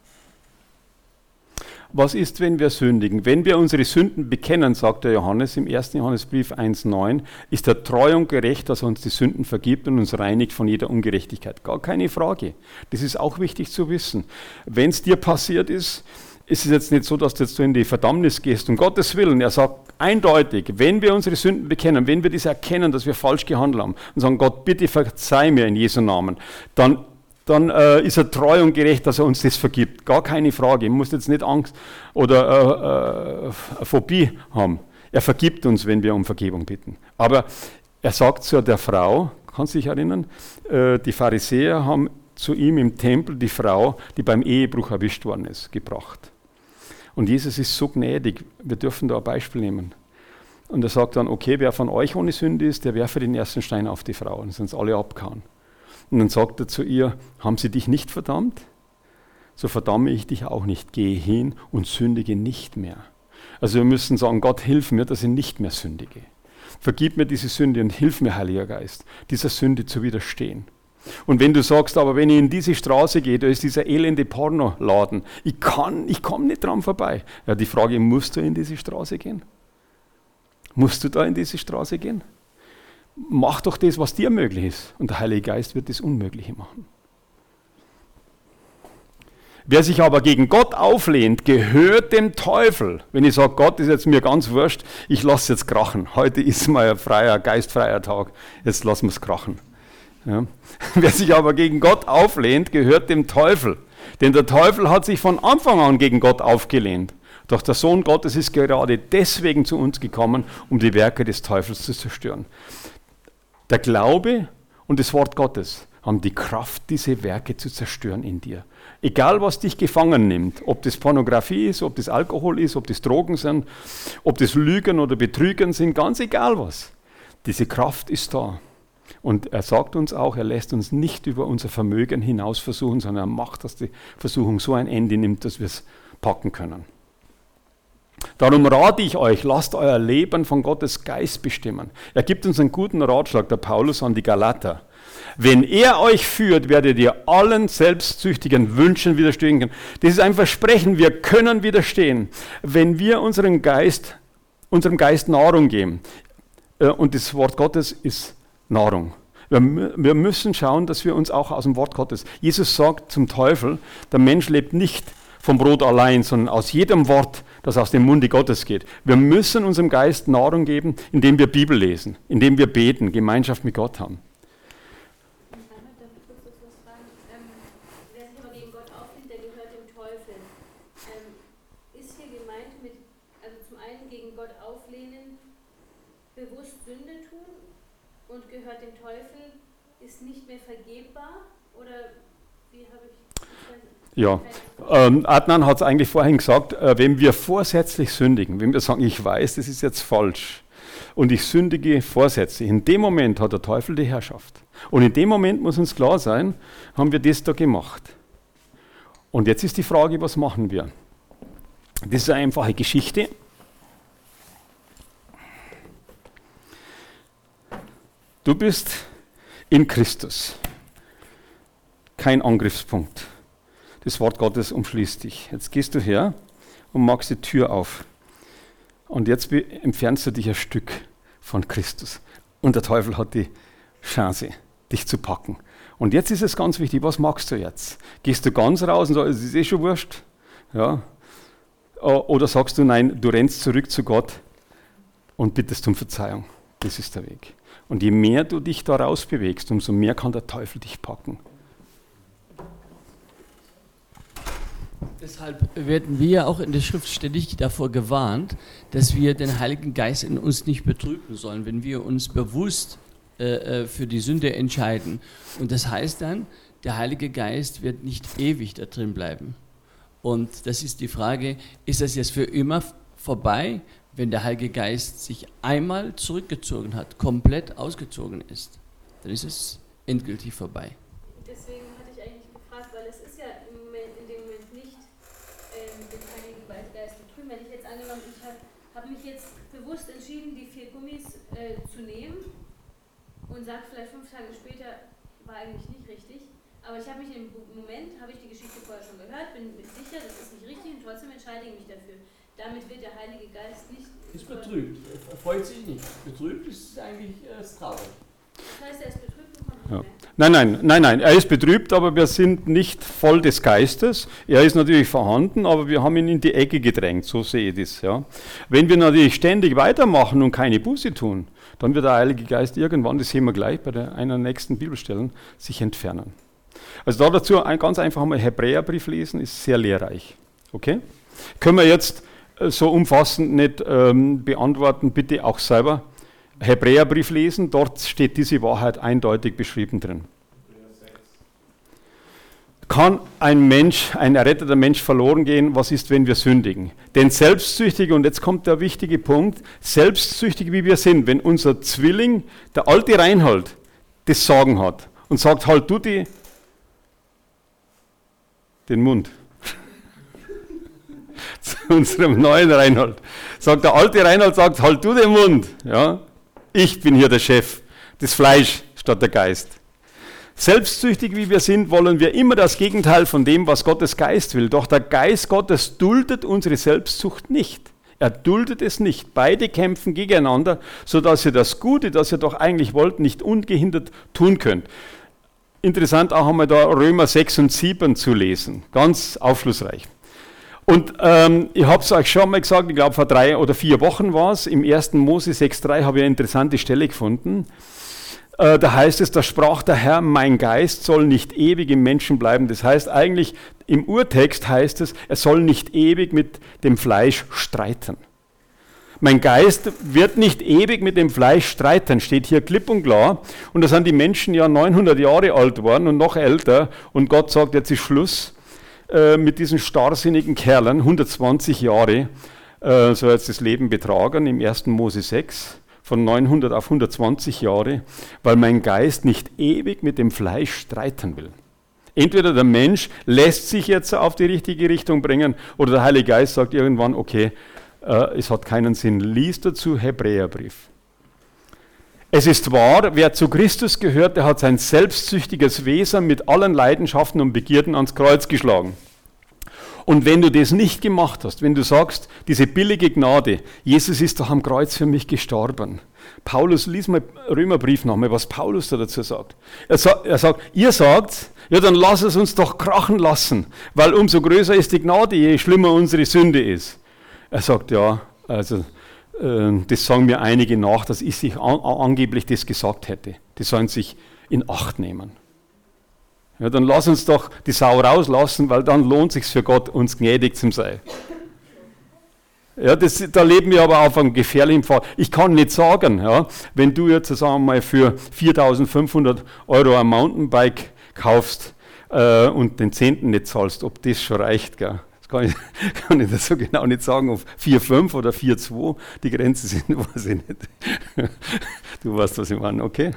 Speaker 2: Was ist, wenn wir sündigen? Wenn wir unsere Sünden bekennen, sagt der Johannes im ersten Johannesbrief eins neun, ist er treu und gerecht, dass er uns die Sünden vergibt und uns reinigt von jeder Ungerechtigkeit. Gar keine Frage. Das ist auch wichtig zu wissen. Wenn es dir passiert ist, ist es jetzt nicht so, dass du jetzt so in die Verdammnis gehst. Um Gottes Willen, er sagt eindeutig, wenn wir unsere Sünden bekennen, wenn wir das erkennen, dass wir falsch gehandelt haben und sagen, Gott, bitte verzeih mir in Jesu Namen, dann, dann äh, ist er treu und gerecht, dass er uns das vergibt. Gar keine Frage. Du musst jetzt nicht Angst oder äh, äh, Phobie haben. Er vergibt uns, wenn wir um Vergebung bitten. Aber er sagt zu der Frau, kannst du dich erinnern, äh, die Pharisäer haben zu ihm im Tempel die Frau, die beim Ehebruch erwischt worden ist, gebracht. Und Jesus ist so gnädig, wir dürfen da ein Beispiel nehmen. Und er sagt dann, okay, wer von euch ohne Sünde ist, der werfe den ersten Stein auf die Frau. Und sind alle abgehauen. Und dann sagt er zu ihr, haben sie dich nicht verdammt? So verdamme ich dich auch nicht. Gehe hin und sündige nicht mehr. Also wir müssen sagen, Gott, hilf mir, dass ich nicht mehr sündige. Vergib mir diese Sünde und hilf mir, Heiliger Geist, dieser Sünde zu widerstehen. Und wenn du sagst, aber wenn ich in diese Straße gehe, da ist dieser elende Pornoladen, ich kann, ich komme nicht dran vorbei. Ja, die Frage, musst du in diese Straße gehen? Musst du da in diese Straße gehen? Mach doch das, was dir möglich ist. Und der Heilige Geist wird das Unmögliche machen. Wer sich aber gegen Gott auflehnt, gehört dem Teufel. Wenn ich sage, Gott ist jetzt mir ganz wurscht, ich lasse jetzt krachen. Heute ist mal ein freier, geistfreier Tag, jetzt lassen wir es krachen. Ja. Wer sich aber gegen Gott auflehnt, gehört dem Teufel. Denn der Teufel hat sich von Anfang an gegen Gott aufgelehnt. Doch der Sohn Gottes ist gerade deswegen zu uns gekommen, um die Werke des Teufels zu zerstören. Der Glaube und das Wort Gottes haben die Kraft, diese Werke zu zerstören in dir. Egal, was dich gefangen nimmt, ob das Pornografie ist, ob das Alkohol ist, ob das Drogen sind, ob das Lügen oder Betrügen sind, ganz egal was. Diese Kraft ist da. Und er sagt uns auch, er lässt uns nicht über unser Vermögen hinaus versuchen, sondern er macht, dass die Versuchung so ein Ende nimmt, dass wir es packen können. Darum rate ich euch, lasst euer Leben von Gottes Geist bestimmen. Er gibt uns einen guten Ratschlag, der Paulus an die Galater. Wenn er euch führt, werdet ihr allen selbstsüchtigen Wünschen widerstehen können. Das ist ein Versprechen, wir können widerstehen, wenn wir unseren Geist, unserem Geist Nahrung geben. Und das Wort Gottes ist Nahrung. Wir, wir müssen schauen, dass wir uns auch aus dem Wort Gottes... Jesus sagt zum Teufel, der Mensch lebt nicht vom Brot allein, sondern aus jedem Wort, das aus dem Munde Gottes geht. Wir müssen unserem Geist Nahrung geben, indem wir Bibel lesen, indem wir beten, Gemeinschaft mit Gott haben.
Speaker 6: Darf ich kurz was fragen? Ähm, wer sich aber gegen Gott auflehnt, der gehört dem Teufel. Ähm, ist hier gemeint mit, also zum einen gegen Gott auflehnen, bewusst Sünde tun und gehört dem Teufel, ist nicht mehr vergebbar? Oder wie habe ich...
Speaker 2: Ja, ähm, Adnan hat es eigentlich vorhin gesagt, äh, wenn wir vorsätzlich sündigen, wenn wir sagen, ich weiß, das ist jetzt falsch und ich sündige vorsätzlich, in dem Moment hat der Teufel die Herrschaft. Und in dem Moment muss uns klar sein, haben wir das da gemacht. Und jetzt ist die Frage, was machen wir? Das ist eine einfache Geschichte. Du bist in Christus. kein Angriffspunkt. Das Wort Gottes umschließt dich. Jetzt gehst du her und machst die Tür auf. Und jetzt entfernst du dich ein Stück von Christus. Und der Teufel hat die Chance, dich zu packen. Und jetzt ist es ganz wichtig, was machst du jetzt? Gehst du ganz raus und sagst, es ist eh schon wurscht? Ja. Oder sagst du, nein, du rennst zurück zu Gott und bittest um Verzeihung. Das ist der Weg. Und je mehr du dich da rausbewegst, umso mehr kann der Teufel dich packen.
Speaker 4: Deshalb werden wir auch in der Schrift ständig davor gewarnt, dass wir den Heiligen Geist in uns nicht betrüben sollen, wenn wir uns bewusst äh, für die Sünde entscheiden. Und das heißt dann, der Heilige Geist wird nicht ewig da drin bleiben. Und das ist die Frage, ist das jetzt für immer vorbei, wenn der Heilige Geist sich einmal zurückgezogen hat, komplett ausgezogen ist? Dann ist es endgültig vorbei.
Speaker 6: Deswegen hatte ich eigentlich gefragt, weil es ist ja im Moment, in dem Moment nicht ähm, den Heiligen Geist betrüben. Wenn ich jetzt angenommen, ich habe hab mich jetzt bewusst entschieden, die vier Gummis äh, zu nehmen und sage vielleicht fünf Tage später, war eigentlich nicht richtig. Aber ich habe mich im Moment, habe ich die Geschichte vorher schon gehört, bin mir sicher, das ist nicht richtig und trotzdem entscheide ich mich dafür. Damit wird der Heilige Geist nicht...
Speaker 4: Ist betrübt, er freut sich nicht. Betrübt ist eigentlich äh, traurig.
Speaker 6: Das heißt, er ist betrübt und kommt nicht
Speaker 2: Ja.
Speaker 6: mehr.
Speaker 2: Nein, nein, nein, nein, er ist betrübt, aber wir sind nicht voll des Geistes. Er ist natürlich vorhanden, aber wir haben ihn in die Ecke gedrängt, so sehe ich das. Ja. Wenn wir natürlich ständig weitermachen und keine Buße tun, dann wird der Heilige Geist irgendwann, das sehen wir gleich bei der, einer der nächsten Bibelstellen, sich entfernen. Also da dazu ein, ganz einfach mal Hebräerbrief lesen, ist sehr lehrreich. Okay? Können wir jetzt äh, so umfassend nicht ähm, beantworten, bitte auch selber. Hebräerbrief lesen, dort steht diese Wahrheit eindeutig beschrieben drin. Kann ein Mensch, ein erretteter Mensch verloren gehen? Was ist, wenn wir sündigen? Denn selbstsüchtig, und jetzt kommt der wichtige Punkt, selbstsüchtig wie wir sind, wenn unser Zwilling, der alte Reinhold, das Sagen hat und sagt, halt du die den Mund. Zu unserem neuen Reinhold. Sagt der alte Reinhold, sagt, halt du den Mund. Ja? Ich bin hier der Chef, das Fleisch statt der Geist. Selbstsüchtig wie wir sind, wollen wir immer das Gegenteil von dem, was Gottes Geist will. Doch der Geist Gottes duldet unsere Selbstsucht nicht. Er duldet es nicht. Beide kämpfen gegeneinander, sodass ihr das Gute, das ihr doch eigentlich wollt, nicht ungehindert tun könnt. Interessant auch einmal da Römer sechs und sieben zu lesen. Ganz aufschlussreich. Und ähm, ich habe es euch schon mal gesagt, ich glaube vor drei oder vier Wochen war es, im ersten Mose sechs drei habe ich eine interessante Stelle gefunden. Äh, da heißt es, da sprach der Herr, mein Geist soll nicht ewig im Menschen bleiben. Das heißt eigentlich, im Urtext heißt es, er soll nicht ewig mit dem Fleisch streiten. Mein Geist wird nicht ewig mit dem Fleisch streiten, steht hier klipp und klar. Und da sind die Menschen ja neunhundert Jahre alt worden und noch älter. Und Gott sagt, jetzt ist Schluss äh, mit diesen starrsinnigen Kerlen. hundertzwanzig Jahre äh, soll jetzt das Leben betragen im ersten Mose sechs. Von neunhundert auf hundertzwanzig Jahre, weil mein Geist nicht ewig mit dem Fleisch streiten will. Entweder der Mensch lässt sich jetzt auf die richtige Richtung bringen oder der Heilige Geist sagt irgendwann, okay, es hat keinen Sinn. Lies dazu Hebräerbrief. Es ist wahr, wer zu Christus gehört, der hat sein selbstsüchtiges Wesen mit allen Leidenschaften und Begierden ans Kreuz geschlagen. Und wenn du das nicht gemacht hast, wenn du sagst, diese billige Gnade, Jesus ist doch am Kreuz für mich gestorben. Paulus, lies mal Römerbrief nochmal, was Paulus da dazu sagt. Er, sa- er sagt, ihr sagt, ja dann lass es uns doch krachen lassen, weil umso größer ist die Gnade, je schlimmer unsere Sünde ist. Er sagt, ja, also äh, das sagen mir einige nach, dass ich sich an, angeblich das gesagt hätte. Die sollen sich in Acht nehmen. Ja, dann lass uns doch die Sau rauslassen, weil dann lohnt es sich für Gott, uns gnädig zu sein. Ja, das, da leben wir aber auf einem gefährlichen Pfad. Ich kann nicht sagen, ja, wenn du jetzt sagen wir mal für viertausendfünfhundert Euro ein Mountainbike kaufst äh, und den Zehnten nicht zahlst, ob das schon reicht, gell? Kann ich, kann ich das so genau nicht sagen, ob vier Komma fünf oder vier Komma zwei die Grenze sind, weiß ich nicht. Du weißt, was ich meine, okay?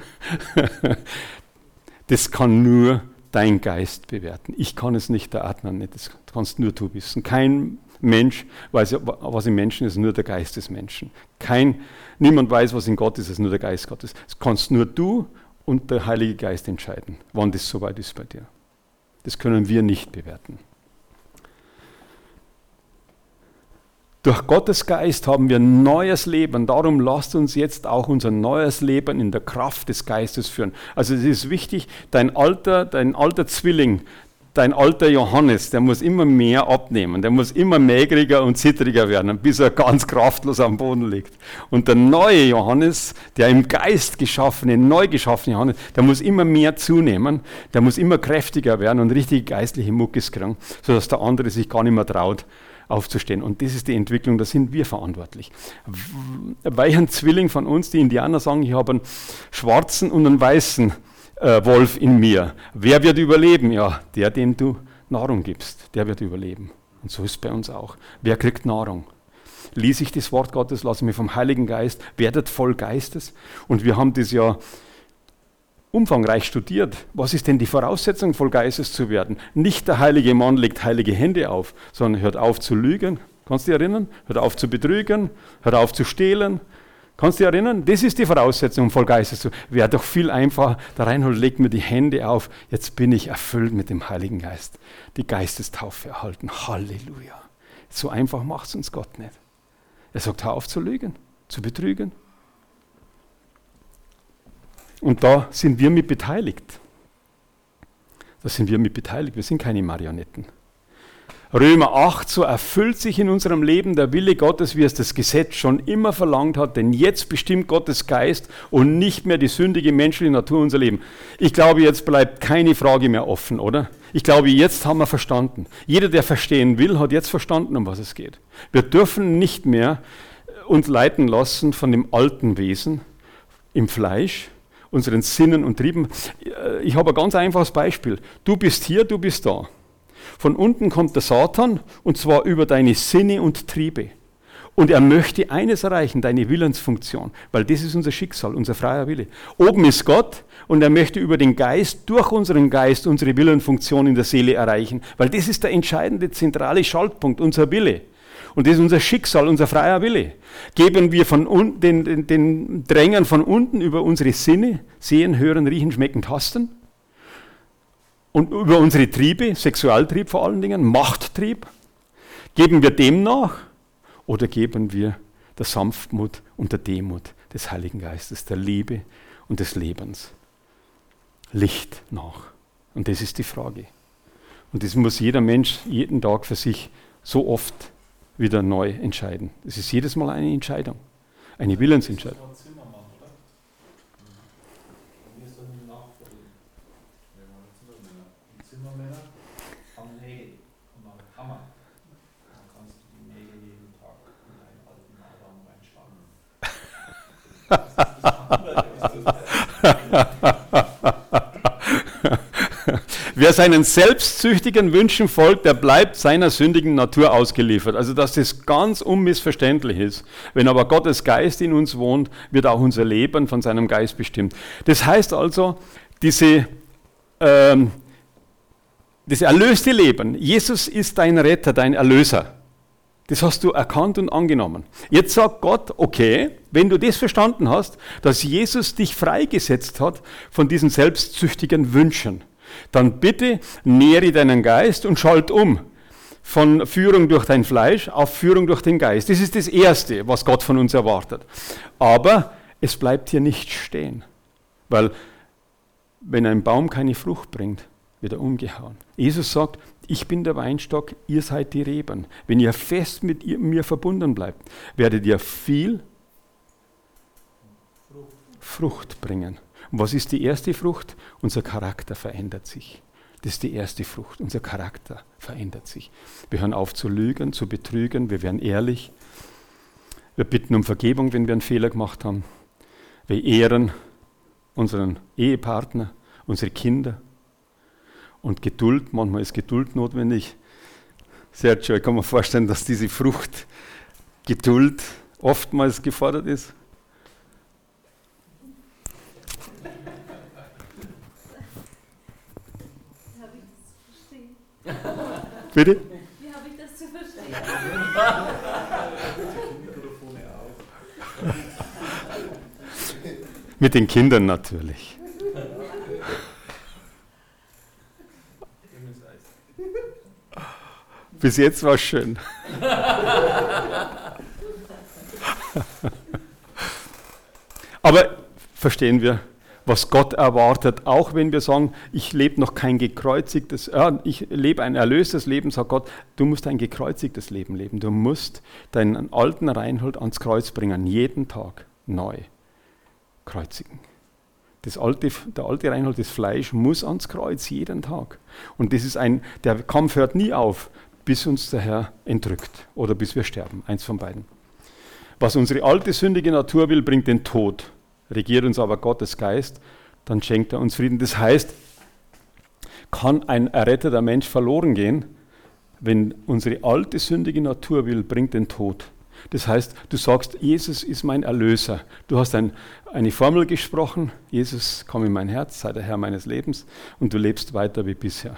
Speaker 2: Das kann nur dein Geist bewerten. Ich kann es nicht, der Adnan nicht, das kannst nur du wissen. Kein Mensch weiß, was im Menschen ist, nur der Geist des Menschen. Kein, niemand weiß, was in Gott ist, es ist nur der Geist Gottes. Das kannst nur du und der Heilige Geist entscheiden, wann das soweit ist bei dir. Das können wir nicht bewerten. Durch Gottes Geist haben wir ein neues Leben. Darum lasst uns jetzt auch unser neues Leben in der Kraft des Geistes führen. Also es ist wichtig, dein alter, dein alter Zwilling, dein alter Johannes, der muss immer mehr abnehmen. Der muss immer mägriger und zittriger werden, bis er ganz kraftlos am Boden liegt. Und der neue Johannes, der im Geist geschaffene, neu geschaffene Johannes, der muss immer mehr zunehmen. Der muss immer kräftiger werden und richtige geistliche Muckis kriegen, sodass der andere sich gar nicht mehr traut, aufzustehen. Und das ist die Entwicklung, da sind wir verantwortlich. Welchen Zwilling von uns, die Indianer sagen, ich habe einen schwarzen und einen weißen äh, Wolf in mir. Wer wird überleben? Ja, der, dem du Nahrung gibst, der wird überleben. Und so ist es bei uns auch. Wer kriegt Nahrung? Lies ich das Wort Gottes, lasse mich vom Heiligen Geist, werdet voll Geistes. Und wir haben das ja umfangreich studiert. Was ist denn die Voraussetzung, voll Geistes zu werden? Nicht der heilige Mann legt heilige Hände auf, sondern hört auf zu lügen. Kannst du dich erinnern? Hört auf zu betrügen, hört auf zu stehlen. Kannst du dich erinnern? Das ist die Voraussetzung, um voll Geistes zu werden. Wäre doch viel einfacher, der Reinhold legt mir die Hände auf, jetzt bin ich erfüllt mit dem Heiligen Geist. Die Geistestaufe erhalten. Halleluja. So einfach macht es uns Gott nicht. Er sagt, hör auf zu lügen, zu betrügen. Und da sind wir mit beteiligt. Da sind wir mit beteiligt. Wir sind keine Marionetten. Römer acht, so erfüllt sich in unserem Leben der Wille Gottes, wie es das Gesetz schon immer verlangt hat, denn jetzt bestimmt Gottes Geist und nicht mehr die sündige menschliche Natur unser Leben. Ich glaube, jetzt bleibt keine Frage mehr offen, oder? Ich glaube, jetzt haben wir verstanden. Jeder, der verstehen will, hat jetzt verstanden, um was es geht. Wir dürfen nicht mehr uns leiten lassen von dem alten Wesen im Fleisch, unseren Sinnen und Trieben. Ich habe ein ganz einfaches Beispiel. Du bist hier, du bist da. Von unten kommt der Satan, und zwar über deine Sinne und Triebe. Und er möchte eines erreichen, deine Willensfunktion, weil das ist unser Schicksal, unser freier Wille. Oben ist Gott, und er möchte über den Geist, durch unseren Geist, unsere Willenfunktion in der Seele erreichen, weil das ist der entscheidende, zentrale Schaltpunkt, unser Wille. Und das ist unser Schicksal, unser freier Wille. Geben wir von un- den, den, den Drängern von unten über unsere Sinne, sehen, hören, riechen, schmecken, tasten, und über unsere Triebe, Sexualtrieb vor allen Dingen, Machttrieb, geben wir dem nach oder geben wir der Sanftmut und der Demut des Heiligen Geistes, der Liebe und des Lebens Licht nach? Und das ist die Frage. Und das muss jeder Mensch jeden Tag für sich so oft wieder neu entscheiden. Es ist jedes Mal eine Entscheidung, eine Willensentscheidung.
Speaker 5: Zimmermänner haben Nägel und machen Hammer. Dann kannst du die Nägel jeden Tag in deinen alten Adam reinschlagen.
Speaker 2: Wer seinen selbstsüchtigen Wünschen folgt, der bleibt seiner sündigen Natur ausgeliefert. Also dass das ganz unmissverständlich ist. Wenn aber Gottes Geist in uns wohnt, wird auch unser Leben von seinem Geist bestimmt. Das heißt also, diese, ähm, das erlöste Leben, Jesus ist dein Retter, dein Erlöser. Das hast du erkannt und angenommen. Jetzt sagt Gott, okay, wenn du das verstanden hast, dass Jesus dich freigesetzt hat von diesen selbstsüchtigen Wünschen, dann bitte nähre deinen Geist und schalt um von Führung durch dein Fleisch auf Führung durch den Geist. Das ist das Erste, was Gott von uns erwartet. Aber es bleibt hier nicht stehen, weil wenn ein Baum keine Frucht bringt, wird er umgehauen. Jesus sagt, ich bin der Weinstock, ihr seid die Reben. Wenn ihr fest mit mir verbunden bleibt, werdet ihr viel Frucht bringen. Und was ist die erste Frucht? Unser Charakter verändert sich. Das ist die erste Frucht. Unser Charakter verändert sich. Wir hören auf zu lügen, zu betrügen. Wir werden ehrlich. Wir bitten um Vergebung, wenn wir einen Fehler gemacht haben. Wir ehren unseren Ehepartner, unsere Kinder. Und Geduld, manchmal ist Geduld notwendig. Sergio, ich kann mir vorstellen, dass diese Frucht Geduld oftmals gefordert ist. Bitte?
Speaker 6: Wie habe ich das zu verstehen?
Speaker 2: Mit den Kindern natürlich.
Speaker 5: Ihr müsst
Speaker 2: Bis jetzt war es schön. Aber verstehen wir, was Gott erwartet, auch wenn wir sagen, ich lebe noch kein gekreuzigtes, äh, ich lebe ein erlöstes Leben, sagt Gott, du musst ein gekreuzigtes Leben leben. Du musst deinen alten Reinhold ans Kreuz bringen, jeden Tag neu kreuzigen. Das alte, der alte Reinhold, das Fleisch, muss ans Kreuz jeden Tag. Und das ist ein, der Kampf hört nie auf, bis uns der Herr entrückt oder bis wir sterben, eins von beiden. Was unsere alte sündige Natur will, bringt den Tod. Regiert uns aber Gottes Geist, dann schenkt er uns Frieden. Das heißt, kann ein erretteter Mensch verloren gehen, wenn unsere alte sündige Natur will, bringt den Tod. Das heißt, du sagst, Jesus ist mein Erlöser. Du hast ein, eine Formel gesprochen, Jesus, komm in mein Herz, sei der Herr meines Lebens, und du lebst weiter wie bisher.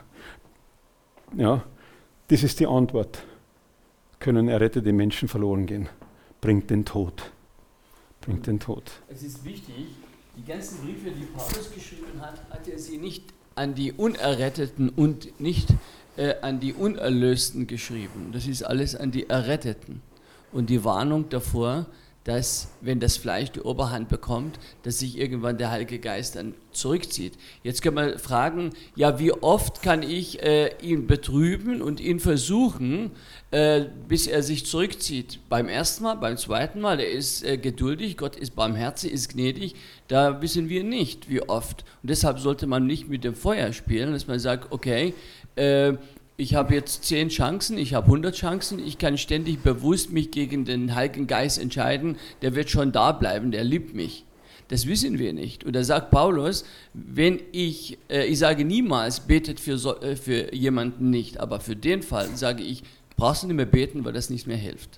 Speaker 2: Ja, das ist die Antwort. Können errettete Menschen verloren gehen? Bringt den Tod. Bringt den Tod.
Speaker 4: Es ist wichtig, die ganzen Briefe, die Paulus geschrieben hat, hat er sie nicht an die Unerretteten und nicht äh, an die Unerlösten geschrieben. Das ist alles an die Erretteten. Und die Warnung davor, dass, wenn das Fleisch die Oberhand bekommt, dass sich irgendwann der Heilige Geist dann zurückzieht. Jetzt kann man fragen, ja, wie oft kann ich äh, ihn betrüben und ihn versuchen, äh, bis er sich zurückzieht? Beim ersten Mal, beim zweiten Mal, er ist äh, geduldig, Gott ist barmherzig, ist gnädig, da wissen wir nicht, wie oft. Und deshalb sollte man nicht mit dem Feuer spielen, dass man sagt, okay, äh, ich habe jetzt zehn Chancen, ich habe hundert Chancen, ich kann ständig bewusst mich gegen den Heiligen Geist entscheiden, der wird schon da bleiben, der liebt mich. Das wissen wir nicht. Und da sagt Paulus, wenn ich, äh, ich sage niemals, betet für, so, äh, für jemanden nicht, aber für den Fall sage ich, brauchst du nicht mehr beten, weil das nicht mehr hilft.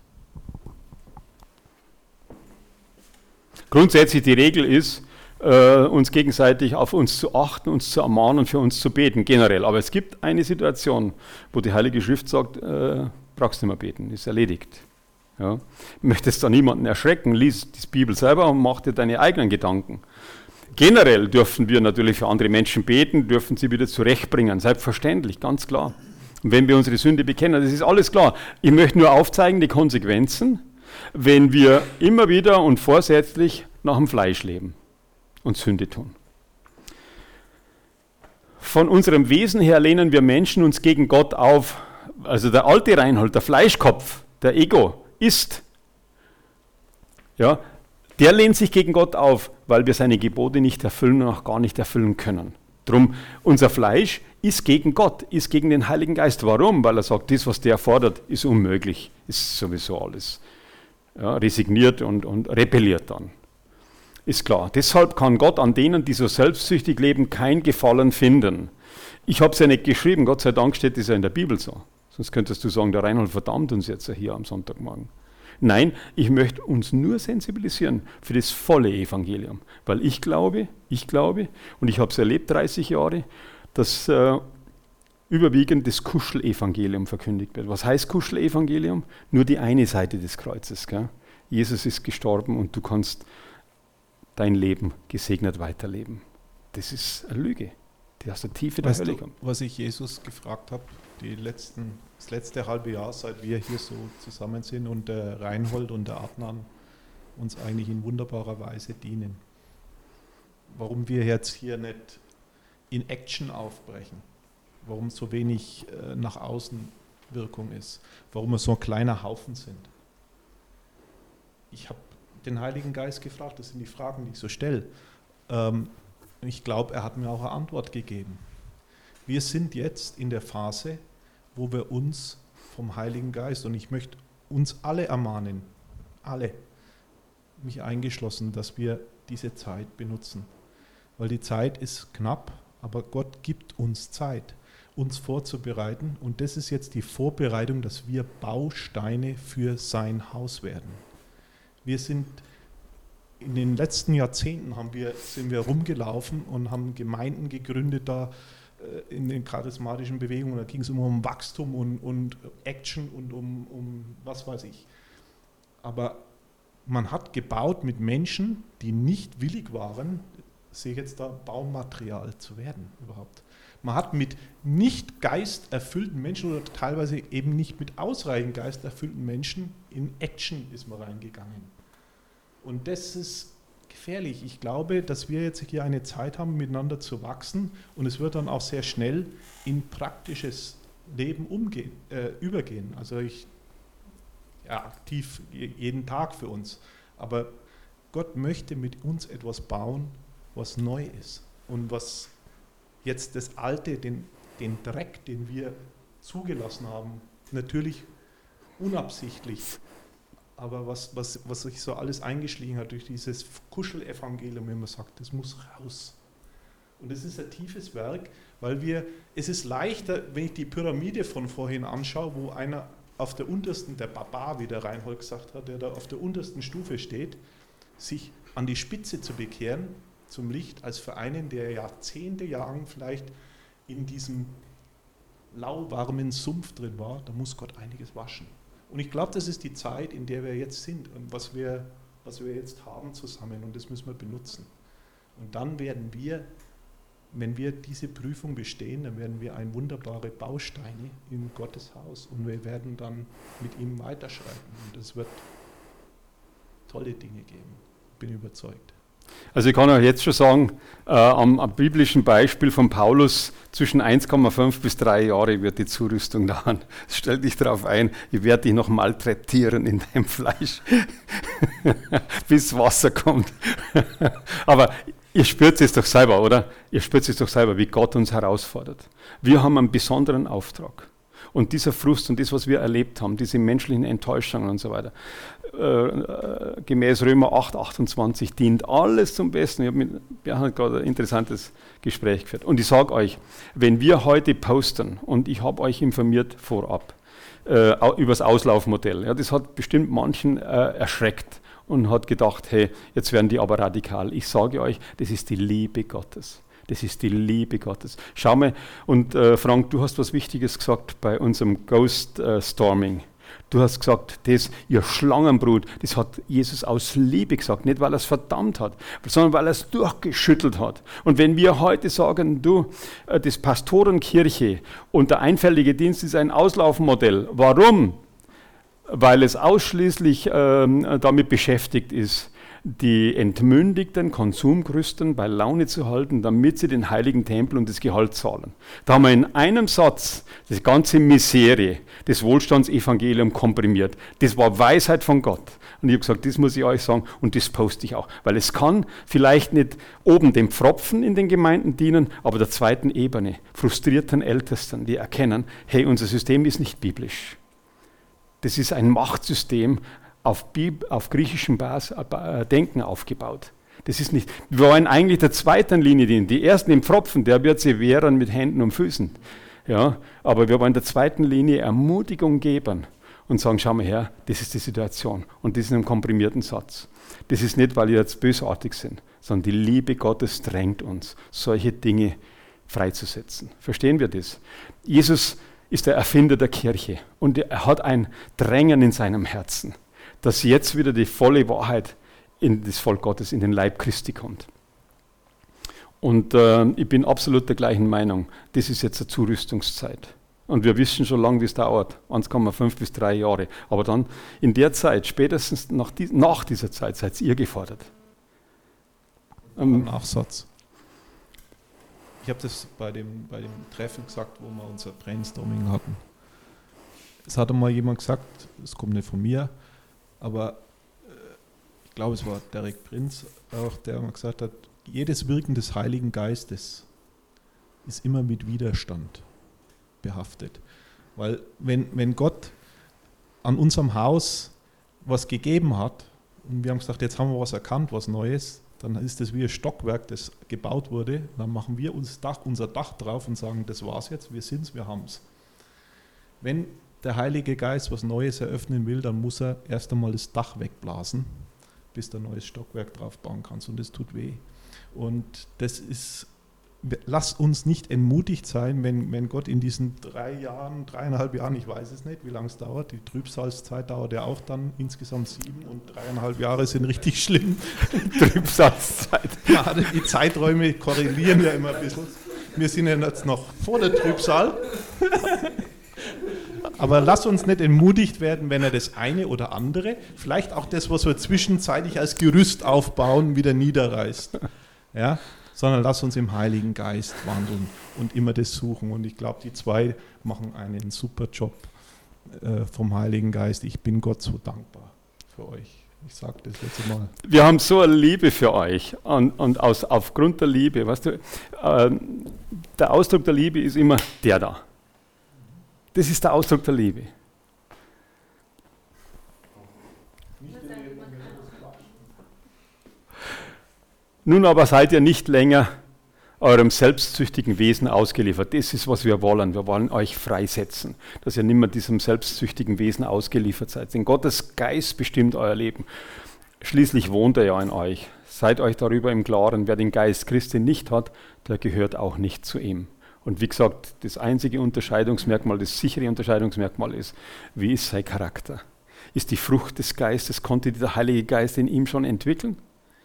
Speaker 2: Grundsätzlich die Regel ist, Uh, uns gegenseitig auf uns zu achten, uns zu ermahnen und für uns zu beten, generell. Aber es gibt eine Situation, wo die Heilige Schrift sagt, äh, brauchst nicht mehr beten, ist erledigt. Ja. Möchtest da niemanden erschrecken, lies die Bibel selber und mach dir deine eigenen Gedanken. Generell dürfen wir natürlich für andere Menschen beten, dürfen sie wieder zurechtbringen, selbstverständlich, ganz klar. Und wenn wir unsere Sünde bekennen, das ist alles klar. Ich möchte nur aufzeigen, die Konsequenzen, wenn wir immer wieder und vorsätzlich nach dem Fleisch leben und Sünde tun. Von unserem Wesen her lehnen wir Menschen uns gegen Gott auf. Also der alte Reinhold, der Fleischkopf, der Ego, ist, ja, der lehnt sich gegen Gott auf, weil wir seine Gebote nicht erfüllen und auch gar nicht erfüllen können. Drum, unser Fleisch ist gegen Gott, ist gegen den Heiligen Geist. Warum? Weil er sagt, das, was der fordert, ist unmöglich, ist sowieso alles. Ja, resigniert und, und rebelliert dann. Ist klar. Deshalb kann Gott an denen, die so selbstsüchtig leben, kein Gefallen finden. Ich habe es ja nicht geschrieben, Gott sei Dank steht das ja in der Bibel so. Sonst könntest du sagen, der Reinhold verdammt uns jetzt hier am Sonntagmorgen. Nein, ich möchte uns nur sensibilisieren für das volle Evangelium. Weil ich glaube, ich glaube, und ich habe es erlebt, dreißig Jahre, dass äh, überwiegend das Kuschelevangelium verkündigt wird. Was heißt Kuschelevangelium? Nur die eine Seite des Kreuzes. Gell? Jesus ist gestorben und du kannst dein Leben gesegnet weiterleben. Das ist eine Lüge, die aus der Tiefe der
Speaker 3: Weißt
Speaker 2: Hölle
Speaker 3: du,
Speaker 2: kommt.
Speaker 3: was ich Jesus gefragt habe, die letzten, das letzte halbe Jahr, seit wir hier so zusammen sind und der Reinhold und der Adnan uns eigentlich in wunderbarer Weise dienen. Warum wir jetzt hier nicht in Action aufbrechen, warum so wenig äh, nach außen Wirkung ist, warum wir so ein kleiner Haufen sind. Ich habe den Heiligen Geist gefragt, das sind die Fragen, die ich so stelle. Ähm, ich glaube, er hat mir auch eine Antwort gegeben. Wir sind jetzt in der Phase, wo wir uns vom Heiligen Geist, und ich möchte uns alle ermahnen, alle, mich eingeschlossen, dass wir diese Zeit benutzen. Weil die Zeit ist knapp, aber Gott gibt uns Zeit, uns vorzubereiten. Und das ist jetzt die Vorbereitung, dass wir Bausteine für sein Haus werden. Wir sind in den letzten Jahrzehnten haben wir, sind wir rumgelaufen und haben Gemeinden gegründet da äh, in den charismatischen Bewegungen. Da ging es immer um Wachstum und, und Action und um, um was weiß ich. Aber man hat gebaut mit Menschen, die nicht willig waren, sehe ich jetzt da, Baumaterial zu werden überhaupt. Man hat mit nicht geisterfüllten Menschen oder teilweise eben nicht mit ausreichend geisterfüllten Menschen in Action ist man reingegangen. Und das ist gefährlich. Ich glaube, dass wir jetzt hier eine Zeit haben, miteinander zu wachsen und es wird dann auch sehr schnell in praktisches Leben umgehen, äh, übergehen. Also ich, ja, aktiv jeden Tag für uns. Aber Gott möchte mit uns etwas bauen, was neu ist und was jetzt das Alte, den, den Dreck, den wir zugelassen haben, natürlich unabsichtlich, aber was, was, was sich so alles eingeschlichen hat durch dieses Kuschelevangelium, wenn man sagt, das muss raus. Und es ist ein tiefes Werk, weil wir, es ist leichter, wenn ich die Pyramide von vorhin anschaue, wo einer auf der untersten, der Barbar, wie der Reinhold gesagt hat, der da auf der untersten Stufe steht, sich an die Spitze zu bekehren, zum Licht, als für einen, der Jahrzehnte lang vielleicht in diesem lauwarmen Sumpf drin war, da muss Gott einiges waschen. Und ich glaube, das ist die Zeit, in der wir jetzt sind und was wir, was wir jetzt haben zusammen und das müssen wir benutzen. Und dann werden wir, wenn wir diese Prüfung bestehen, dann werden wir ein wunderbare Bausteine in Gottes Haus und wir werden dann mit ihm weiterschreiten und es wird tolle Dinge geben, bin überzeugt.
Speaker 2: Also ich kann euch jetzt schon sagen, äh, am, am biblischen Beispiel von Paulus, zwischen eins Komma fünf bis drei Jahre wird die Zurüstung dauern. Stell dich darauf ein, ich werde dich noch malträtieren in deinem Fleisch, bis Wasser kommt. Aber ihr spürt es doch selber, oder? Ihr spürt es doch selber, wie Gott uns herausfordert. Wir haben einen besonderen Auftrag. Und dieser Frust und das, was wir erlebt haben, diese menschlichen Enttäuschungen und so weiter, äh, gemäß Römer acht, achtundzwanzig, dient alles zum Besten. Ich habe mit Bernhard gerade ein interessantes Gespräch geführt. Und ich sage euch, wenn wir heute posten, und ich habe euch informiert vorab, äh, über das Auslaufmodell, ja, das hat bestimmt manchen äh, erschreckt und hat gedacht, hey, jetzt werden die aber radikal. Ich sage euch, das ist die Liebe Gottes. Das ist die Liebe Gottes. Schau mal, und äh, Frank, du hast was Wichtiges gesagt bei unserem Ghost äh, Storming. Du hast gesagt, das, ihr Schlangenbrut, das hat Jesus aus Liebe gesagt, nicht weil er es verdammt hat, sondern weil er es durchgeschüttelt hat. Und wenn wir heute sagen, du, äh, das Pastorenkirche und der einfältige Dienst ist ein Auslaufmodell. Warum? Weil es ausschließlich äh, damit beschäftigt ist, die entmündigten Konsumgrüsten bei Laune zu halten, damit sie den heiligen Tempel und das Gehalt zahlen. Da haben wir in einem Satz das ganze Misere des Wohlstandsevangeliums komprimiert. Das war Weisheit von Gott. Und ich habe gesagt, das muss ich euch sagen und das poste ich auch. Weil es kann vielleicht nicht oben dem Pfropfen in den Gemeinden dienen, aber der zweiten Ebene, frustrierten Ältesten, die erkennen, hey, unser System ist nicht biblisch. Das ist ein Machtsystem, auf, Bib, auf griechischem Bas, äh, Denken aufgebaut. Das ist nicht, wir wollen eigentlich der zweiten Linie dienen. Die ersten im Pfropfen, der wird sie wehren mit Händen und Füßen. Ja, aber wir wollen der zweiten Linie Ermutigung geben und sagen, schau mal her, das ist die Situation. Und das ist in einem komprimierten Satz. Das ist nicht, weil wir jetzt bösartig sind, sondern die Liebe Gottes drängt uns, solche Dinge freizusetzen. Verstehen wir das? Jesus ist der Erfinder der Kirche und er hat ein Drängen in seinem Herzen, dass jetzt wieder die volle Wahrheit in das Volk Gottes, in den Leib Christi kommt. Und äh, ich bin absolut der gleichen Meinung, das ist jetzt eine Zurüstungszeit. Und wir wissen schon lange, wie es dauert, eins Komma fünf bis drei Jahre. Aber dann in der Zeit, spätestens nach, die, nach dieser Zeit, seid ihr gefordert.
Speaker 3: Ähm, Nachsatz. Ich habe das bei dem, bei dem Treffen gesagt, wo wir unser Brainstorming hatten. Es hat einmal jemand gesagt, es kommt nicht von mir, aber äh, ich glaube, es war Derek Prinz, auch der mal gesagt hat, jedes Wirken des Heiligen Geistes ist immer mit Widerstand behaftet. Weil wenn, wenn Gott an unserem Haus was gegeben hat und wir haben gesagt, jetzt haben wir was erkannt, was Neues, dann ist das wie ein Stockwerk, das gebaut wurde, dann machen wir uns Dach, unser Dach drauf und sagen, das war's jetzt, wir sind's, wir haben's. Wenn der Heilige Geist was Neues eröffnen will, dann muss er erst einmal das Dach wegblasen, bis du ein neues Stockwerk drauf bauen kannst und das tut weh. Und das ist, lasst uns nicht entmutigt sein, wenn, wenn Gott in diesen drei Jahren, dreieinhalb Jahren, ich weiß es nicht, wie lange es dauert, die Trübsalzeit dauert ja auch dann insgesamt sieben und dreieinhalb Jahre sind richtig schlimm.
Speaker 2: Trübsalzeit.
Speaker 3: Ja, die Zeiträume korrelieren ja immer ein bisschen. Wir sind ja jetzt noch vor der Trübsal. Aber lass uns nicht entmutigt werden, wenn er das eine oder andere, vielleicht auch das, was wir zwischenzeitlich als Gerüst aufbauen, wieder niederreißt. Ja? Sondern lass uns im Heiligen Geist wandeln und immer das suchen. Und ich glaube, die zwei machen einen super Job äh, vom Heiligen Geist. Ich bin Gott so dankbar für euch. Ich sage das jetzt mal.
Speaker 2: Wir haben so eine Liebe für euch und, und aus, aufgrund der Liebe, weißt du, äh, der Ausdruck der Liebe ist immer der da. Das ist der Ausdruck der Liebe. Nun aber seid ihr nicht länger eurem selbstsüchtigen Wesen ausgeliefert. Das ist, was wir wollen. Wir wollen euch freisetzen, dass ihr nicht mehr diesem selbstsüchtigen Wesen ausgeliefert seid. Denn Gottes Geist bestimmt euer Leben. Schließlich wohnt er ja in euch. Seid euch darüber im Klaren, wer den Geist Christi nicht hat, der gehört auch nicht zu ihm. Und wie gesagt, das einzige Unterscheidungsmerkmal, das sichere Unterscheidungsmerkmal ist, wie ist sein Charakter? Ist die Frucht des Geistes, konnte der Heilige Geist in ihm schon entwickeln?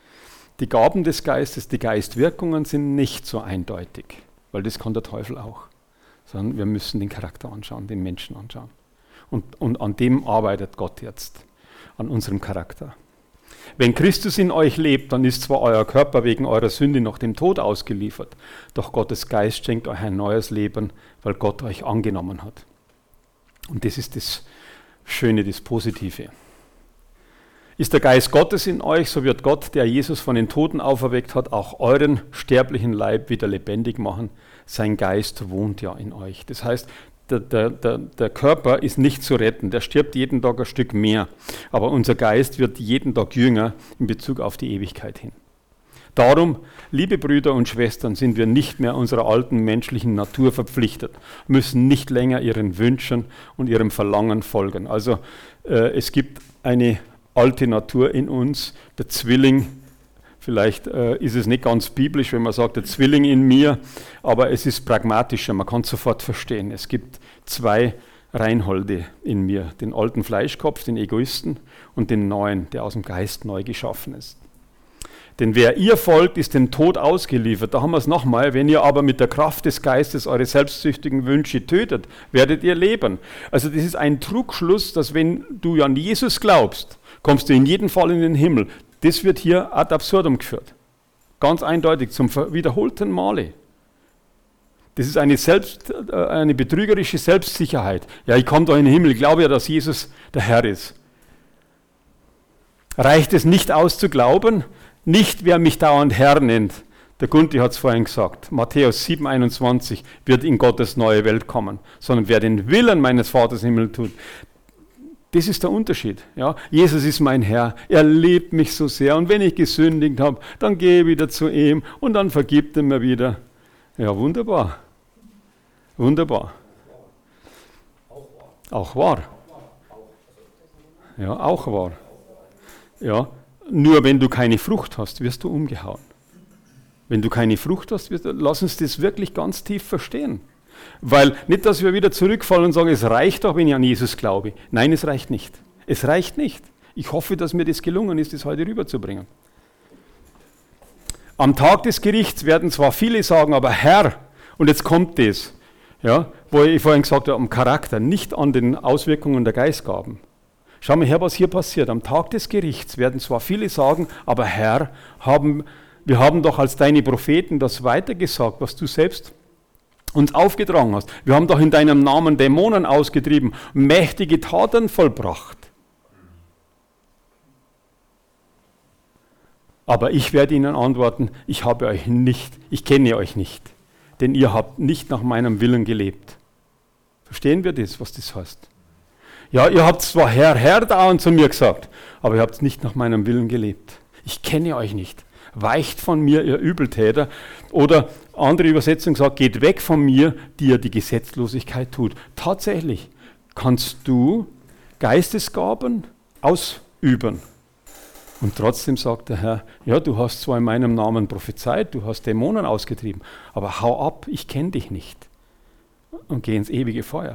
Speaker 2: Die Gaben des Geistes, die Geistwirkungen sind nicht so eindeutig, weil das kann der Teufel auch. Sondern wir müssen den Charakter anschauen, den Menschen anschauen. Und, und an dem arbeitet Gott jetzt, an unserem Charakter. Wenn Christus in euch lebt, dann ist zwar euer Körper wegen eurer Sünde noch dem Tod ausgeliefert, doch Gottes Geist schenkt euch ein neues Leben, weil Gott euch angenommen hat. Und das ist das Schöne, das Positive. Ist der Geist Gottes in euch, so wird Gott, der Jesus von den Toten auferweckt hat, auch euren sterblichen Leib wieder lebendig machen. Sein Geist wohnt ja in euch. Das heißt, der, der, der, der Körper ist nicht zu retten, der stirbt jeden Tag ein Stück mehr. Aber unser Geist wird jeden Tag jünger in Bezug auf die Ewigkeit hin. Darum, liebe Brüder und Schwestern, sind wir nicht mehr unserer alten menschlichen Natur verpflichtet, müssen nicht länger ihren Wünschen und ihrem Verlangen folgen. Also äh, es gibt eine alte Natur in uns, der Zwilling, vielleicht äh, ist es nicht ganz biblisch, wenn man sagt, der Zwilling in mir, aber es ist pragmatischer, man kann es sofort verstehen. Es gibt zwei Reinholde in mir, den alten Fleischkopf, den Egoisten und den neuen, der aus dem Geist neu geschaffen ist. Denn wer ihr folgt, ist dem Tod ausgeliefert. Da haben wir es nochmal. Wenn ihr aber mit der Kraft des Geistes eure selbstsüchtigen Wünsche tötet, werdet ihr leben. Also das ist ein Trugschluss, dass wenn du an Jesus glaubst, kommst du in jedem Fall in den Himmel. Das wird hier ad absurdum geführt. Ganz eindeutig, zum wiederholten Male. Das ist eine, selbst, eine betrügerische Selbstsicherheit. Ja, ich komme da in den Himmel, ich glaube ja, dass Jesus der Herr ist. Reicht es nicht aus zu glauben? Nicht, wer mich dauernd Herr nennt. Der Gunti hat es vorhin gesagt. Matthäus sieben einundzwanzig wird in Gottes neue Welt kommen. Sondern wer den Willen meines Vaters im Himmel tut. Das ist der Unterschied. Ja? Jesus ist mein Herr. Er liebt mich so sehr. Und wenn ich gesündigt habe, dann gehe ich wieder zu ihm und dann vergibt er mir wieder. Ja, wunderbar. Wunderbar. Auch wahr. Ja, auch wahr. Ja, nur wenn du keine Frucht hast, wirst du umgehauen. Wenn du keine Frucht hast, wirst du, lass uns das wirklich ganz tief verstehen. Weil nicht, dass wir wieder zurückfallen und sagen, es reicht doch, wenn ich an Jesus glaube. Nein, es reicht nicht. Es reicht nicht. Ich hoffe, dass mir das gelungen ist, das heute rüberzubringen. Am Tag des Gerichts werden zwar viele sagen, aber Herr, und jetzt kommt das, ja, wo ich vorhin gesagt habe, am Charakter, nicht an den Auswirkungen der Geistgaben. Schau mal her, was hier passiert. Am Tag des Gerichts werden zwar viele sagen, aber Herr, haben, wir haben doch als deine Propheten das weitergesagt, was du selbst uns aufgetragen hast. Wir haben doch in deinem Namen Dämonen ausgetrieben, mächtige Taten vollbracht. Aber ich werde ihnen antworten, ich habe euch nicht, ich kenne euch nicht, denn ihr habt nicht nach meinem Willen gelebt. Verstehen wir das, was das heißt? Ja, ihr habt zwar Herr, Herr dauernd zu mir gesagt, aber ihr habt nicht nach meinem Willen gelebt. Ich kenne euch nicht. Weicht von mir, ihr Übeltäter. Oder andere Übersetzung sagt, geht weg von mir, die ihr die Gesetzlosigkeit tut. Tatsächlich kannst du Geistesgaben ausüben. Und trotzdem sagt der Herr, ja, du hast zwar in meinem Namen prophezeit, du hast Dämonen ausgetrieben, aber hau ab, ich kenne dich nicht. Und geh ins ewige Feuer.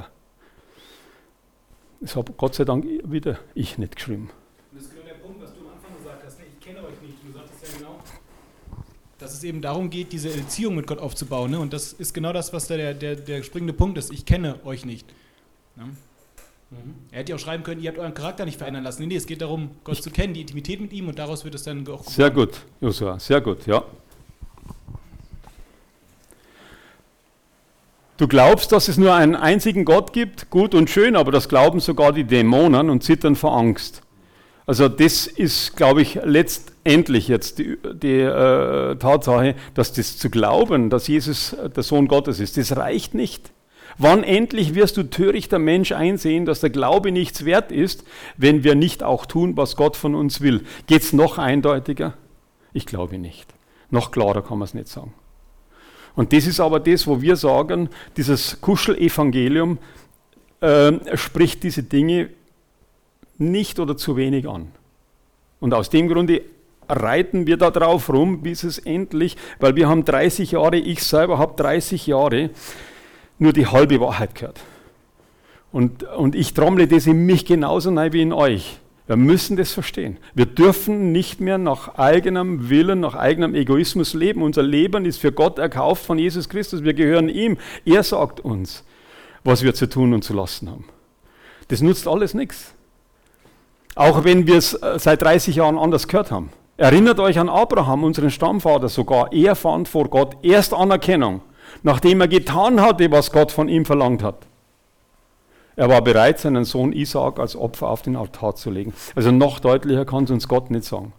Speaker 2: Das habe Gott sei Dank wieder ich nicht geschrieben.
Speaker 7: Das ist genau der Punkt, was du am Anfang gesagt hast. Ne? Ich kenne euch nicht. Du sagtest ja genau, dass es eben darum geht, diese Beziehung mit Gott aufzubauen. Ne? Und das ist genau das, was da der, der, der springende Punkt ist. Ich kenne euch nicht. Ne? Mhm. Er hätte ja auch schreiben können, ihr habt euren Charakter nicht verändern lassen. Nee, nee, es geht darum, Gott ich zu kennen, die Intimität mit ihm und daraus wird es dann auch geboren.
Speaker 2: Sehr gut, Josua, sehr gut, ja. Du glaubst, dass es nur einen einzigen Gott gibt, gut und schön, aber das glauben sogar die Dämonen und zittern vor Angst. Also das ist, glaube ich, letztendlich jetzt die, die äh, Tatsache, dass das zu glauben, dass Jesus der Sohn Gottes ist, das reicht nicht. Wann endlich wirst du, törichter Mensch, einsehen, dass der Glaube nichts wert ist, wenn wir nicht auch tun, was Gott von uns will? Geht es noch eindeutiger? Ich glaube nicht. Noch klarer kann man es nicht sagen. Und das ist aber das, wo wir sagen, dieses Kuschelevangelium äh, spricht diese Dinge nicht oder zu wenig an. Und aus dem Grunde reiten wir da drauf rum, bis es endlich, weil wir haben dreißig Jahre, ich selber habe dreißig Jahre, nur die halbe Wahrheit gehört. Und, und ich trommle das in mich genauso rein wie in euch. Wir müssen das verstehen. Wir dürfen nicht mehr nach eigenem Willen, nach eigenem Egoismus leben. Unser Leben ist für Gott erkauft von Jesus Christus. Wir gehören ihm. Er sagt uns, was wir zu tun und zu lassen haben. Das nutzt alles nichts. Auch wenn wir es seit dreißig Jahren anders gehört haben. Erinnert euch an Abraham, unseren Stammvater sogar. Er fand vor Gott erst Anerkennung, nachdem er getan hatte, was Gott von ihm verlangt hat. Er war bereit, seinen Sohn Isaak als Opfer auf den Altar zu legen. Also noch deutlicher kann es uns Gott nicht sagen.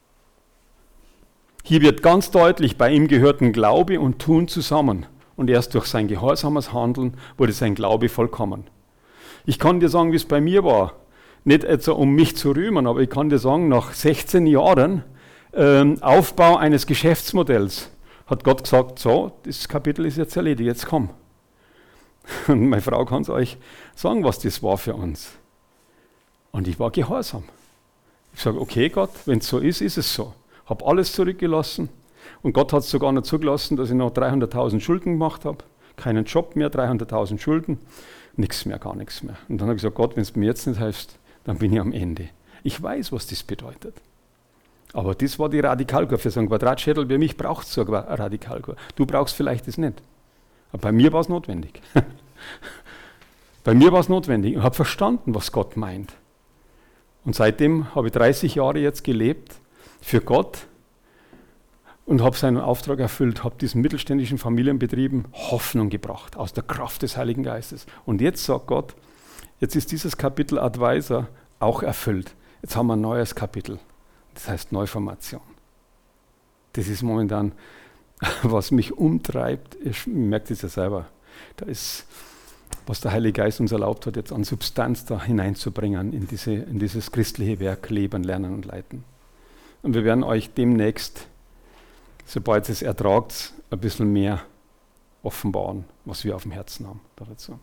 Speaker 2: Hier wird ganz deutlich, bei ihm gehörten Glaube und Tun zusammen. Und erst durch sein gehorsames Handeln wurde sein Glaube vollkommen. Ich kann dir sagen, wie es bei mir war. Nicht etwa, um mich zu rühmen, aber ich kann dir sagen, nach sechzehn Jahren ähm, Aufbau eines Geschäftsmodells hat Gott gesagt, so, das Kapitel ist jetzt erledigt, jetzt komm. Und meine Frau kann es euch sagen, was das war für uns. Und ich war gehorsam. Ich sage, okay Gott, wenn es so ist, ist es so. Habe alles zurückgelassen. Und Gott hat es sogar noch zugelassen, dass ich noch dreihunderttausend Schulden gemacht habe. Keinen Job mehr, dreihunderttausend Schulden. Nichts mehr, gar nichts mehr. Und dann habe ich gesagt, Gott, wenn es mir jetzt nicht hilft, dann bin ich am Ende. Ich weiß, was das bedeutet. Aber das war die Radikalkur. Für so einen Quadratschädel wie mich braucht es so eine Radikalkur. Du brauchst vielleicht das nicht. Aber bei mir war es notwendig. Bei mir war es notwendig. Ich habe verstanden, was Gott meint. Und seitdem habe ich dreißig Jahre jetzt gelebt für Gott und habe seinen Auftrag erfüllt, habe diesen mittelständischen Familienbetrieben Hoffnung gebracht, aus der Kraft des Heiligen Geistes. Und jetzt sagt Gott, jetzt ist dieses Kapitel Advisor auch erfüllt. Jetzt haben wir ein neues Kapitel. Das heißt Neuformation. Das ist momentan, was mich umtreibt. Ich merke das ja selber. Da ist, was der Heilige Geist uns erlaubt hat, jetzt an Substanz da hineinzubringen in, diese, in dieses christliche Werk, Leben, Lernen und Leiten. Und wir werden euch demnächst, sobald es ertragt, ein bisschen mehr offenbaren, was wir auf dem Herzen haben dazu.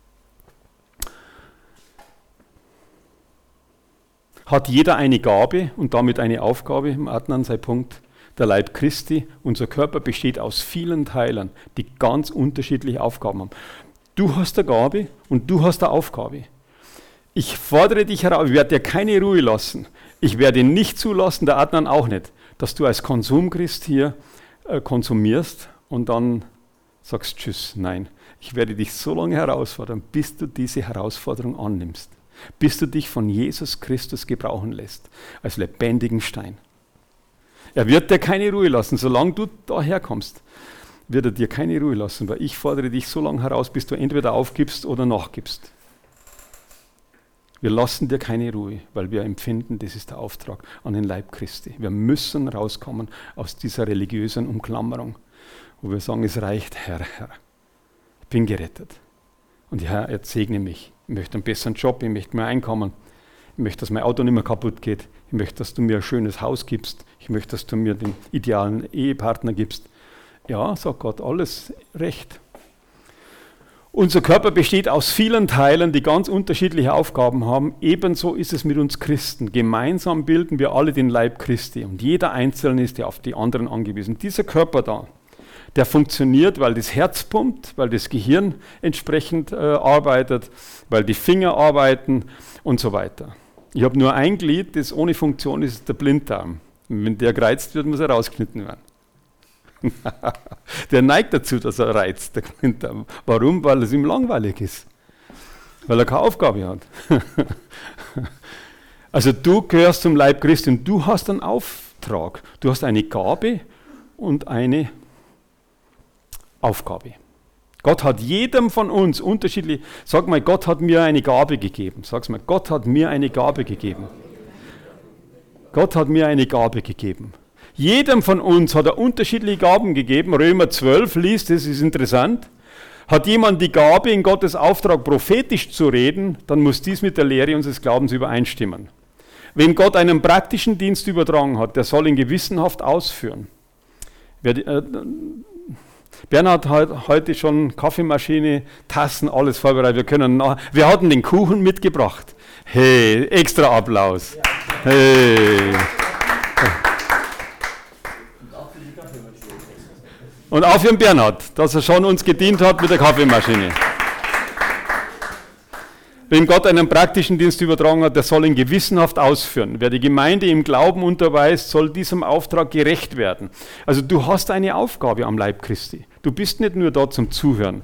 Speaker 2: Hat jeder eine Gabe und damit eine Aufgabe, im Adnan sei Punkt, der Leib Christi, unser Körper besteht aus vielen Teilen, die ganz unterschiedliche Aufgaben haben. Du hast eine Gabe und du hast eine Aufgabe. Ich fordere dich heraus, ich werde dir keine Ruhe lassen. Ich werde nicht zulassen, der Adnan auch nicht, dass du als Konsumchrist hier äh, konsumierst und dann sagst Tschüss. Nein, ich werde dich so lange herausfordern, bis du diese Herausforderung annimmst. Bis du dich von Jesus Christus gebrauchen lässt, als lebendigen Stein. Er wird dir keine Ruhe lassen, solange du daher kommst, wird er dir keine Ruhe lassen, weil ich fordere dich so lange heraus, bis du entweder aufgibst oder nachgibst. Wir lassen dir keine Ruhe, weil wir empfinden, das ist der Auftrag an den Leib Christi. Wir müssen rauskommen aus dieser religiösen Umklammerung, wo wir sagen, es reicht, Herr, Herr, ich bin gerettet. Und Herr, jetzt segne mich. Ich möchte einen besseren Job, ich möchte mehr Einkommen. Ich möchte, dass mein Auto nicht mehr kaputt geht. Ich möchte, dass du mir ein schönes Haus gibst. Ich möchte, dass du mir den idealen Ehepartner gibst. Ja, sagt Gott, alles recht. Unser Körper besteht aus vielen Teilen, die ganz unterschiedliche Aufgaben haben. Ebenso ist es mit uns Christen. Gemeinsam bilden wir alle den Leib Christi und jeder Einzelne ist ja auf die anderen angewiesen. Dieser Körper da, der funktioniert, weil das Herz pumpt, weil das Gehirn entsprechend äh, arbeitet, weil die Finger arbeiten und so weiter. Ich habe nur ein Glied, das ohne Funktion ist, ist der Blinddarm. Und wenn der gereizt wird, muss er rausgeschnitten werden. Der neigt dazu, dass er reizt, der Blinddarm. Warum? Weil es ihm langweilig ist. Weil er keine Aufgabe hat. Also du gehörst zum Leib Christi und du hast einen Auftrag. Du hast eine Gabe und eine Aufgabe. Gott hat jedem von uns unterschiedlich, sag mal, Gott hat mir eine Gabe gegeben. Sag's mal, Gott hat mir eine Gabe gegeben. Gott hat mir eine Gabe gegeben. Jedem von uns hat er unterschiedliche Gaben gegeben. Römer zwölf liest, das ist interessant. Hat jemand die Gabe, in Gottes Auftrag prophetisch zu reden, dann muss dies mit der Lehre unseres Glaubens übereinstimmen. Wenn Gott einen praktischen Dienst übertragen hat, der soll ihn gewissenhaft ausführen. Wer, äh, Bernhard hat heute schon Kaffeemaschine, Tassen, alles vorbereitet. Wir können nach, wir hatten den Kuchen mitgebracht. Hey, extra Applaus. Hey. Und auch für den Bernhard, dass er schon uns gedient hat mit der Kaffeemaschine. Wenn Gott einen praktischen Dienst übertragen hat, der soll ihn gewissenhaft ausführen. Wer die Gemeinde im Glauben unterweist, soll diesem Auftrag gerecht werden. Also du hast eine Aufgabe am Leib Christi. Du bist nicht nur da zum Zuhören.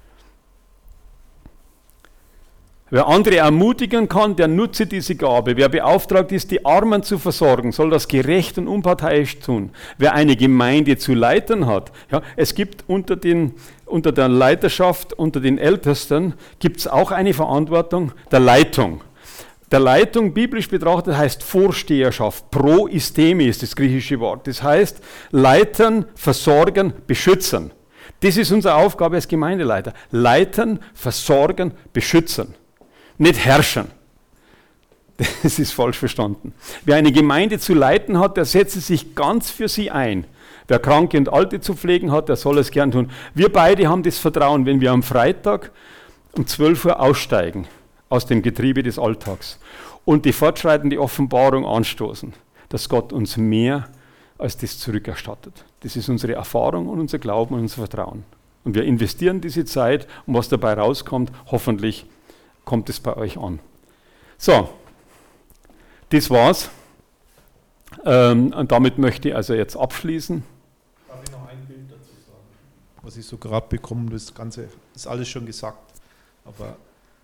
Speaker 2: Wer andere ermutigen kann, der nutze diese Gabe. Wer beauftragt ist, die Armen zu versorgen, soll das gerecht und unparteiisch tun. Wer eine Gemeinde zu leiten hat, ja, es gibt unter, den, unter der Leiterschaft, unter den Ältesten, gibt es auch eine Verantwortung der Leitung. Der Leitung, biblisch betrachtet, heißt Vorsteherschaft. Pro istemi ist das griechische Wort. Das heißt, leiten, versorgen, beschützen. Das ist unsere Aufgabe als Gemeindeleiter. Leiten, versorgen, beschützen. Nicht herrschen. Das ist falsch verstanden. Wer eine Gemeinde zu leiten hat, der setzt sich ganz für sie ein. Wer Kranke und Alte zu pflegen hat, der soll es gern tun. Wir beide haben das Vertrauen, wenn wir am Freitag um zwölf Uhr aussteigen aus dem Getriebe des Alltags und die fortschreitende Offenbarung anstoßen, dass Gott uns mehr als das zurückerstattet. Das ist unsere Erfahrung und unser Glauben und unser Vertrauen. Und wir investieren diese Zeit und was dabei rauskommt, hoffentlich kommt es bei euch an. So, das war's. Ähm, und damit möchte ich also jetzt abschließen.
Speaker 3: Darf ich noch ein Bild dazu sagen? Was ich so gerade bekomme, das Ganze ist alles schon gesagt. Aber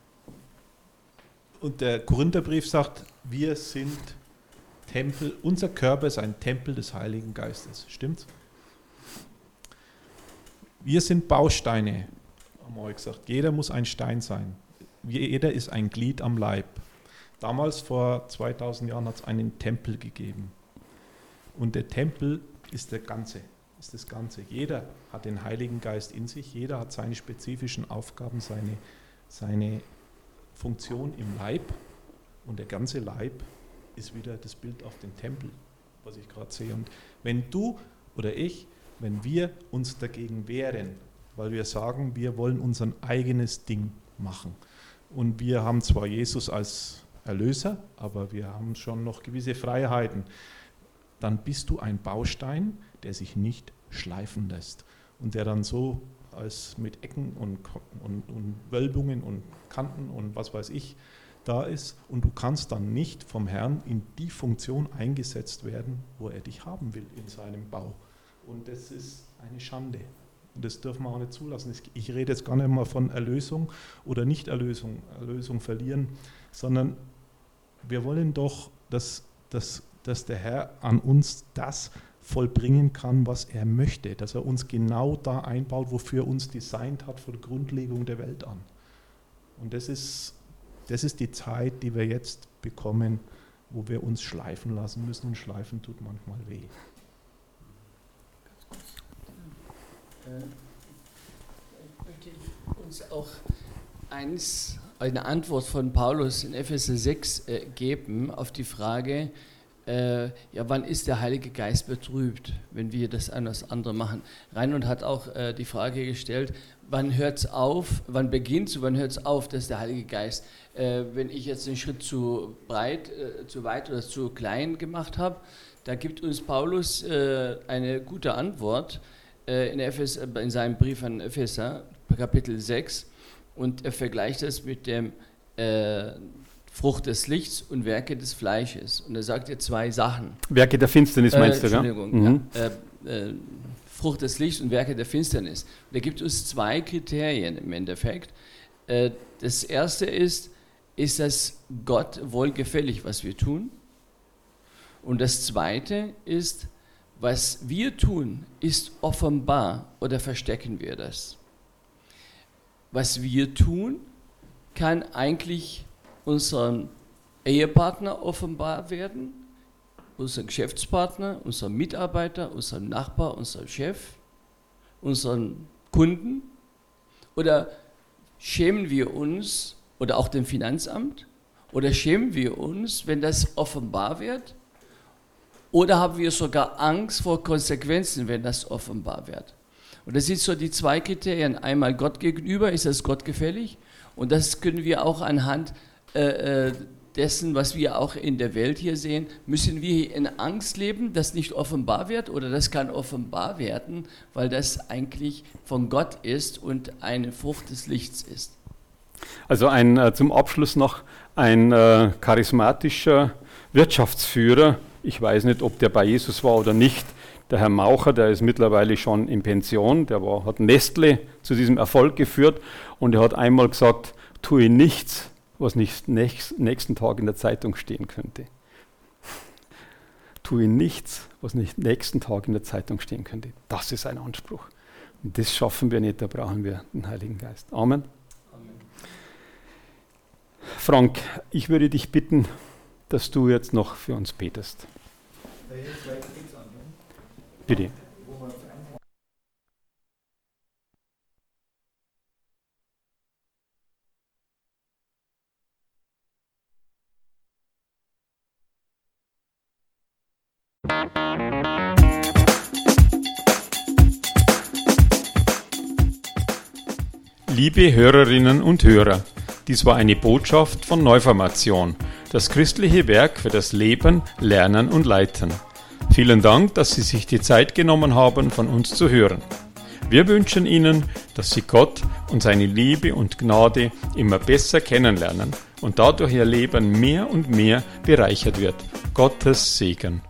Speaker 3: und der Korintherbrief sagt, wir sind Tempel, unser Körper ist ein Tempel des Heiligen Geistes. Stimmt's? Wir sind Bausteine, haben wir euch gesagt. Jeder muss ein Stein sein. Jeder ist ein Glied am Leib. Damals, vor zweitausend Jahren, hat es einen Tempel gegeben. Und der Tempel ist der Ganze, ist das Ganze. Jeder hat den Heiligen Geist in sich, jeder hat seine spezifischen Aufgaben, seine, seine Funktion im Leib. Und der ganze Leib ist wieder das Bild auf den Tempel, was ich gerade sehe. Und wenn du oder ich, wenn wir uns dagegen wehren, weil wir sagen, wir wollen unser eigenes Ding machen, und wir haben zwar Jesus als Erlöser, aber wir haben schon noch gewisse Freiheiten, dann bist du ein Baustein, der sich nicht schleifen lässt und der dann so als mit Ecken und, und, und Wölbungen und Kanten und was weiß ich da ist, und du kannst dann nicht vom Herrn in die Funktion eingesetzt werden, wo er dich haben will in seinem Bau. Und das ist eine Schande. Und das dürfen wir auch nicht zulassen. Ich rede jetzt gar nicht mal von Erlösung oder Nicht-Erlösung, Erlösung verlieren, sondern wir wollen doch, dass, dass, dass der Herr an uns das vollbringen kann, was er möchte, dass er uns genau da einbaut, wofür er uns designt hat, von der Grundlegung der Welt an. Und das ist, das ist die Zeit, die wir jetzt bekommen, wo wir uns schleifen lassen müssen, und schleifen tut manchmal weh.
Speaker 4: Ich möchte uns auch eins, eine Antwort von Paulus in Epheser sechs äh, geben auf die Frage, äh, ja, wann ist der Heilige Geist betrübt, wenn wir das eine oder das andere machen? Reinhold hat auch äh, die Frage gestellt, wann hört es auf, wann beginnt es, wann hört es auf, dass der Heilige Geist, äh, wenn ich jetzt einen Schritt zu breit, äh, zu weit oder zu klein gemacht habe, da gibt uns Paulus äh, eine gute Antwort äh, in, Ephes, in seinem Brief an Epheser, Kapitel sechs, und er vergleicht das mit dem äh, Frucht des Lichts und Werke des Fleisches. Und er sagt hier zwei Sachen.
Speaker 2: Werke der Finsternis meinst
Speaker 4: äh,
Speaker 2: du, ja?
Speaker 4: Entschuldigung,
Speaker 2: Mhm.
Speaker 4: ja. Äh, äh, Frucht des Lichts und Werke der Finsternis. Und da gibt es zwei Kriterien im Endeffekt. Äh, das erste ist, ist das Gott wohlgefällig, was wir tun? Und das zweite ist, was wir tun, ist offenbar oder verstecken wir das? Was wir tun, kann eigentlich unserem Ehepartner offenbar werden, unserem Geschäftspartner, unserem Mitarbeiter, unserem Nachbar, unserem Chef, unseren Kunden? Oder schämen wir uns, oder auch dem Finanzamt, oder schämen wir uns, wenn das offenbar wird? Oder haben wir sogar Angst vor Konsequenzen, wenn das offenbar wird? Und das sind so die zwei Kriterien. Einmal Gott gegenüber, ist das Gott gefällig? Und das können wir auch anhand äh, dessen, was wir auch in der Welt hier sehen, müssen wir in Angst leben, dass nicht offenbar wird, oder das kann offenbar werden, weil das eigentlich von Gott ist und eine Frucht des Lichts ist.
Speaker 2: Also ein, äh, zum Abschluss noch ein äh, charismatischer Wirtschaftsführer, ich weiß nicht, ob der bei Jesus war oder nicht, der Herr Maucher, der ist mittlerweile schon in Pension, der war, hat Nestle zu diesem Erfolg geführt, und er hat einmal gesagt, tue nichts, was nicht nächst, nächsten Tag in der Zeitung stehen könnte. Tue nichts, was nicht nächsten Tag in der Zeitung stehen könnte. Das ist ein Anspruch. Und das schaffen wir nicht, da brauchen wir den Heiligen Geist. Amen. Amen. Frank, ich würde dich bitten, dass du jetzt noch für uns betest. Bitte.
Speaker 1: Liebe Hörerinnen und Hörer, dies war eine Botschaft von Neuformation, das christliche Werk für das Leben, Lernen und Leiten. Vielen Dank, dass Sie sich die Zeit genommen haben, von uns zu hören. Wir wünschen Ihnen, dass Sie Gott und seine Liebe und Gnade immer besser kennenlernen und dadurch Ihr Leben mehr und mehr bereichert wird. Gottes Segen.